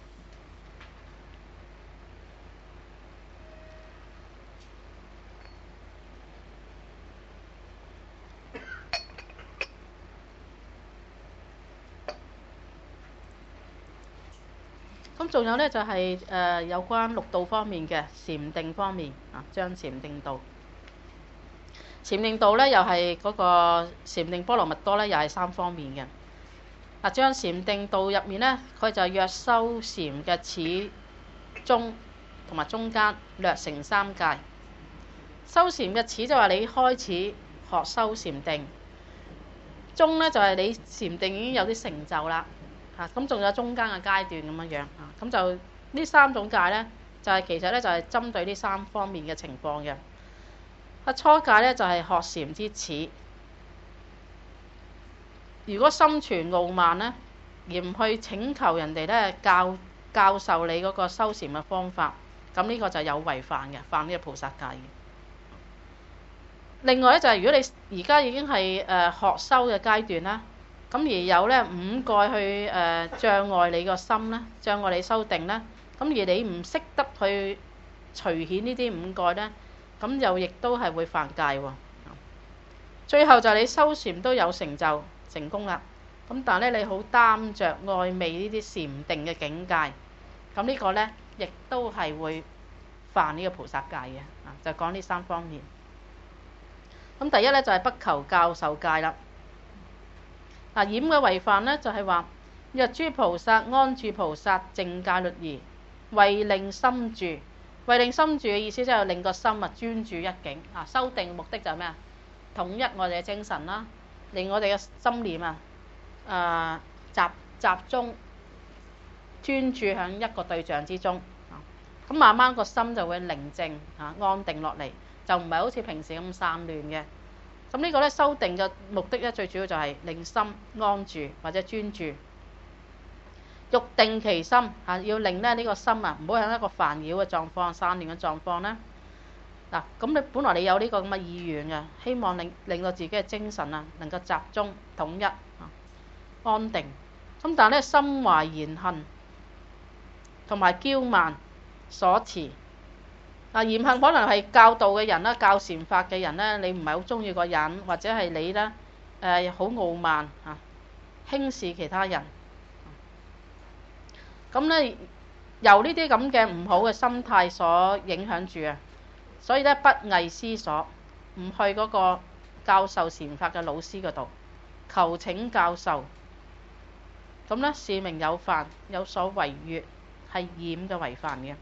咁仲有咧就係、是、誒、呃、有關六道方面嘅禪定方面啊，將禪定道。禪定道咧又係嗰個禪定波羅蜜多咧，又係三方面嘅。嗱，將禪定道入面咧，佢就約修禪嘅始、中同埋中間，略成三界。修禪嘅始就係你開始學修禪定，中咧就係、是、你禪定已經有啲成就啦。嚇，咁仲有中間嘅階段咁樣樣啊，咁就呢三種戒咧，就係、是、其實咧就係、是、針對呢三方面嘅情況嘅。啊，初戒咧就係、是、學禪之始。如果心存傲慢咧，而唔去請求人哋咧教教授你嗰個修禪嘅方法，咁呢個就有違犯嘅，犯呢個菩薩戒嘅。另外咧就係、是、如果你而家已經係誒、呃、學修嘅階段啦。咁而有咧五蓋去誒、呃、障礙你個心咧，障礙你修定咧。咁而你唔識得去除顯呢啲五蓋咧，咁又亦都係會犯戒喎。最後就係你修禪都有成就成功啦。咁但係咧你好擔着愛昧呢啲禪定嘅境界，咁呢個咧亦都係會犯呢個菩薩戒嘅。啊，就講呢三方面。咁第一咧就係、是、不求教授戒啦。嗱，染嘅違犯咧，就係話若諸菩薩安住菩薩淨戒律儀，為令心住。為令心住嘅意思即係令個心啊專注一境啊。修定目的就係咩啊？統一我哋嘅精神啦，令我哋嘅心念啊啊集集中專注喺一個對象之中啊。咁慢慢個心就會寧靜啊，安定落嚟，就唔係好似平時咁散亂嘅。咁呢個咧修定嘅目的咧，最主要就係令心安住或者專注，欲定其心嚇，要令咧呢個心啊唔好喺一個煩擾嘅狀況、散亂嘅狀況咧。嗱，咁你本來你有呢個咁嘅意願嘅，希望令令到自己嘅精神啊能夠集中統一啊安定。咁但係咧心懷言恨同埋驕慢所持。嗱，言行可能係教導嘅人啦，教禪法嘅人咧，你唔係好中意個人，或者係你咧誒好傲慢嚇，輕視其他人。咁咧由呢啲咁嘅唔好嘅心態所影響住啊，所以咧不詣師所，唔去嗰個教授禪法嘅老師嗰度求請教授。咁咧是名有犯，有所違越，係染嘅違犯嘅。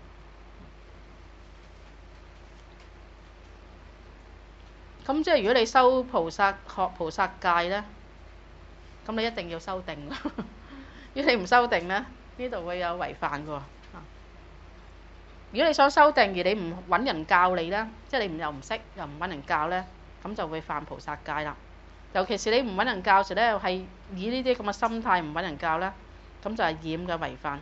咁即係如果你修菩薩學菩薩戒咧，咁你一定要修定。如果你唔修定咧，呢度會有違犯嘅喎。如果你想修定而你唔揾人教你咧，即係你唔又唔識又唔揾人教咧，咁就會犯菩薩戒啦。尤其是你唔揾人教時咧，係以呢啲咁嘅心態唔揾人教咧，咁就係染嘅違犯。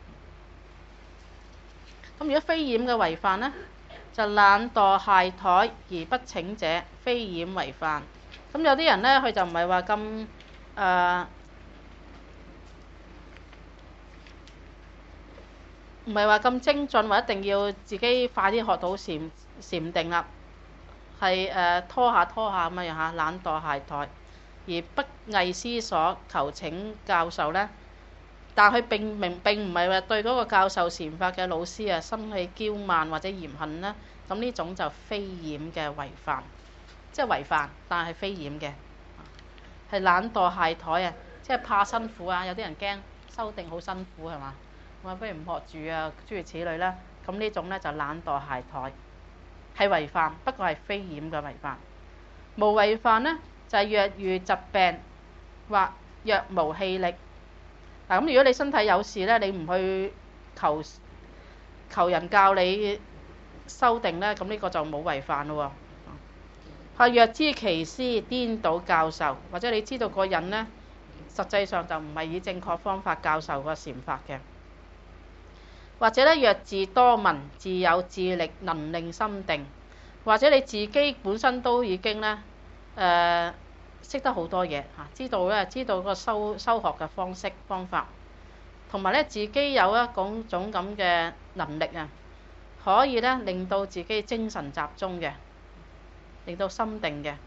咁如果非染嘅違犯咧，就懶惰懈怠而不請者，非染違犯。咁有啲人咧，佢就唔係話咁誒唔係話咁精進，或一定要自己快啲學到禪禪定啦，係誒、呃、拖下拖下咁樣嚇，懶惰懈怠，而不偽思索求請教授咧。但佢並明並唔係話對嗰個教授禪法嘅老師啊，心氣驕慢或者嫌恨啦。咁呢種就非染嘅違犯，即係違犯，但係非染嘅，係懶惰懈怠啊，即係怕辛苦啊。有啲人驚修定好辛苦係嘛？我話不如唔學住啊，諸如此類啦。咁呢種咧就懶惰懈怠，係違犯，不過係非染嘅違犯。無違犯呢，就係、是、若遇疾病或若無氣力。嗱，咁如果你身體有事咧，你唔去求求人教你修定咧，咁呢個就冇違犯咯喎。係若知其師顛倒教授，或者你知道個人咧，實際上就唔係以正確方法教授個禪法嘅。或者咧，若自多聞，自有智力能令心定，或者你自己本身都已經咧誒識得好多嘢嚇，知道咧知道個修修學嘅方式方法，同埋咧自己有一種種咁嘅能力啊，可以咧令到自己精神集中嘅，令到心定嘅。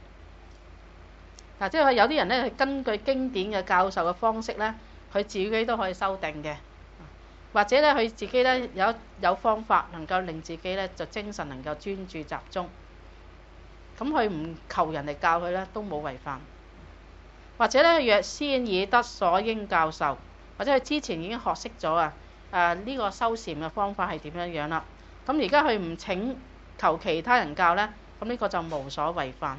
嗱，即係有啲人咧係根據經典嘅教授嘅方式咧，佢自己都可以修定嘅。或者咧，佢自己咧有有方法能夠令自己咧就精神能夠專注集中，咁佢唔求人嚟教佢咧都冇違犯。或者咧，若先已得所應教授，或者佢之前已經學識咗啊誒呢個修禪嘅方法係點樣樣啦，咁而家佢唔請求其他人教咧，咁呢個就無所違犯。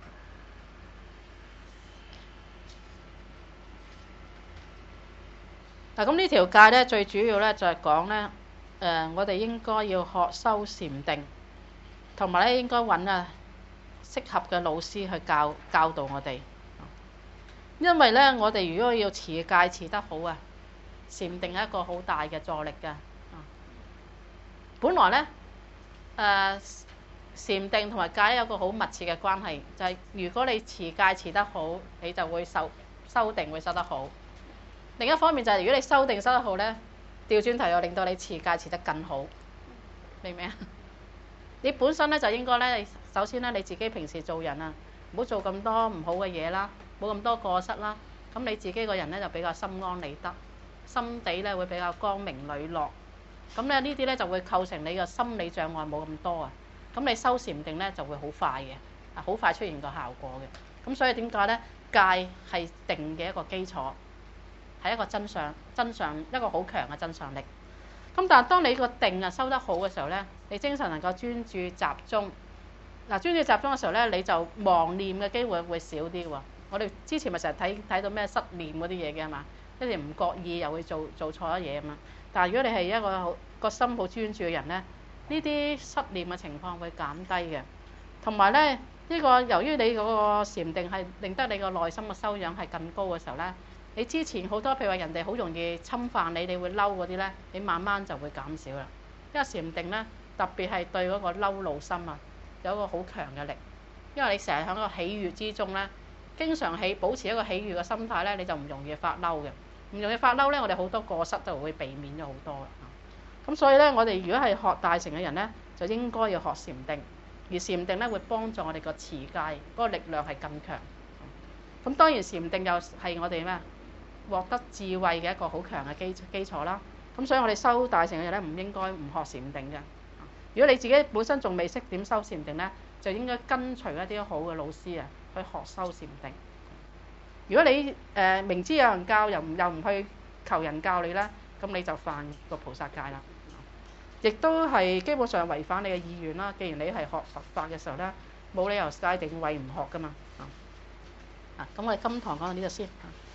嗱，咁呢條戒咧，最主要咧就係講咧，誒，我哋應該要學修禪定，同埋咧應該揾啊適合嘅老師去教教導我哋。因為咧，我哋如果要持戒持得好啊，禪定係一個好大嘅助力㗎。本來咧，誒禪定同埋戒有個好密切嘅關係，就係如果你持戒持得好，你就會修修定會修得好。另一方面就係如果你修定修得好咧，調轉頭又令到你持戒持得更好，明唔明啊？你本身咧就應該咧，你首先咧你自己平時做人啊，唔好做咁多唔好嘅嘢啦，冇咁多過失啦，咁你自己個人咧就比較心安理得，心地咧會比較光明磊落，咁咧呢啲咧就會構成你個心理障礙冇咁多啊，咁你修禪定咧就會好快嘅，啊好快出現個效果嘅，咁所以點解咧戒係定嘅一個基礎。係一個真相，真相一個好強嘅真相力。咁但係當你個定啊修得好嘅時候咧，你精神能夠專注集中。嗱，專注集中嘅時候咧，你就妄念嘅機會會少啲喎。我哋之前咪成日睇睇到咩失念嗰啲嘢嘅係嘛，一時唔覺意又會做做錯咗嘢啊嘛。但係如果你係一個好個心好專注嘅人咧，呢啲失念嘅情況會減低嘅。同埋咧，呢個由於你嗰個禪定係令得你個內心嘅修養係更高嘅時候咧。你之前好多譬如話人哋好容易侵犯你，你會嬲嗰啲咧，你慢慢就會減少啦。因為禪定咧，特別係對嗰個嬲怒心啊，有一個好強嘅力。因為你成日喺個喜悅之中咧，經常喜保持一個喜悅嘅心態咧，你就唔容易發嬲嘅。唔容易發嬲咧，我哋好多過失就會避免咗好多啦。咁所以咧，我哋如果係學大乘嘅人咧，就應該要學禪定，而禪定咧會幫助我哋個持戒嗰個力量係更強。咁當然禪定又係我哋咩？獲得智慧嘅一個好強嘅基基礎啦。咁所以我哋修大乘嘅人咧，唔應該唔學禪定嘅。如果你自己本身仲未識點修禪定咧，就應該跟隨一啲好嘅老師啊，去學修禪定。如果你誒、呃、明知有人教，又唔又唔去求人教你咧，咁你就犯個菩薩戒啦。亦都係基本上違反你嘅意願啦。既然你係學佛法嘅時候咧，冇理由戒定慧唔學噶嘛。啊，咁我哋今堂講到呢度先。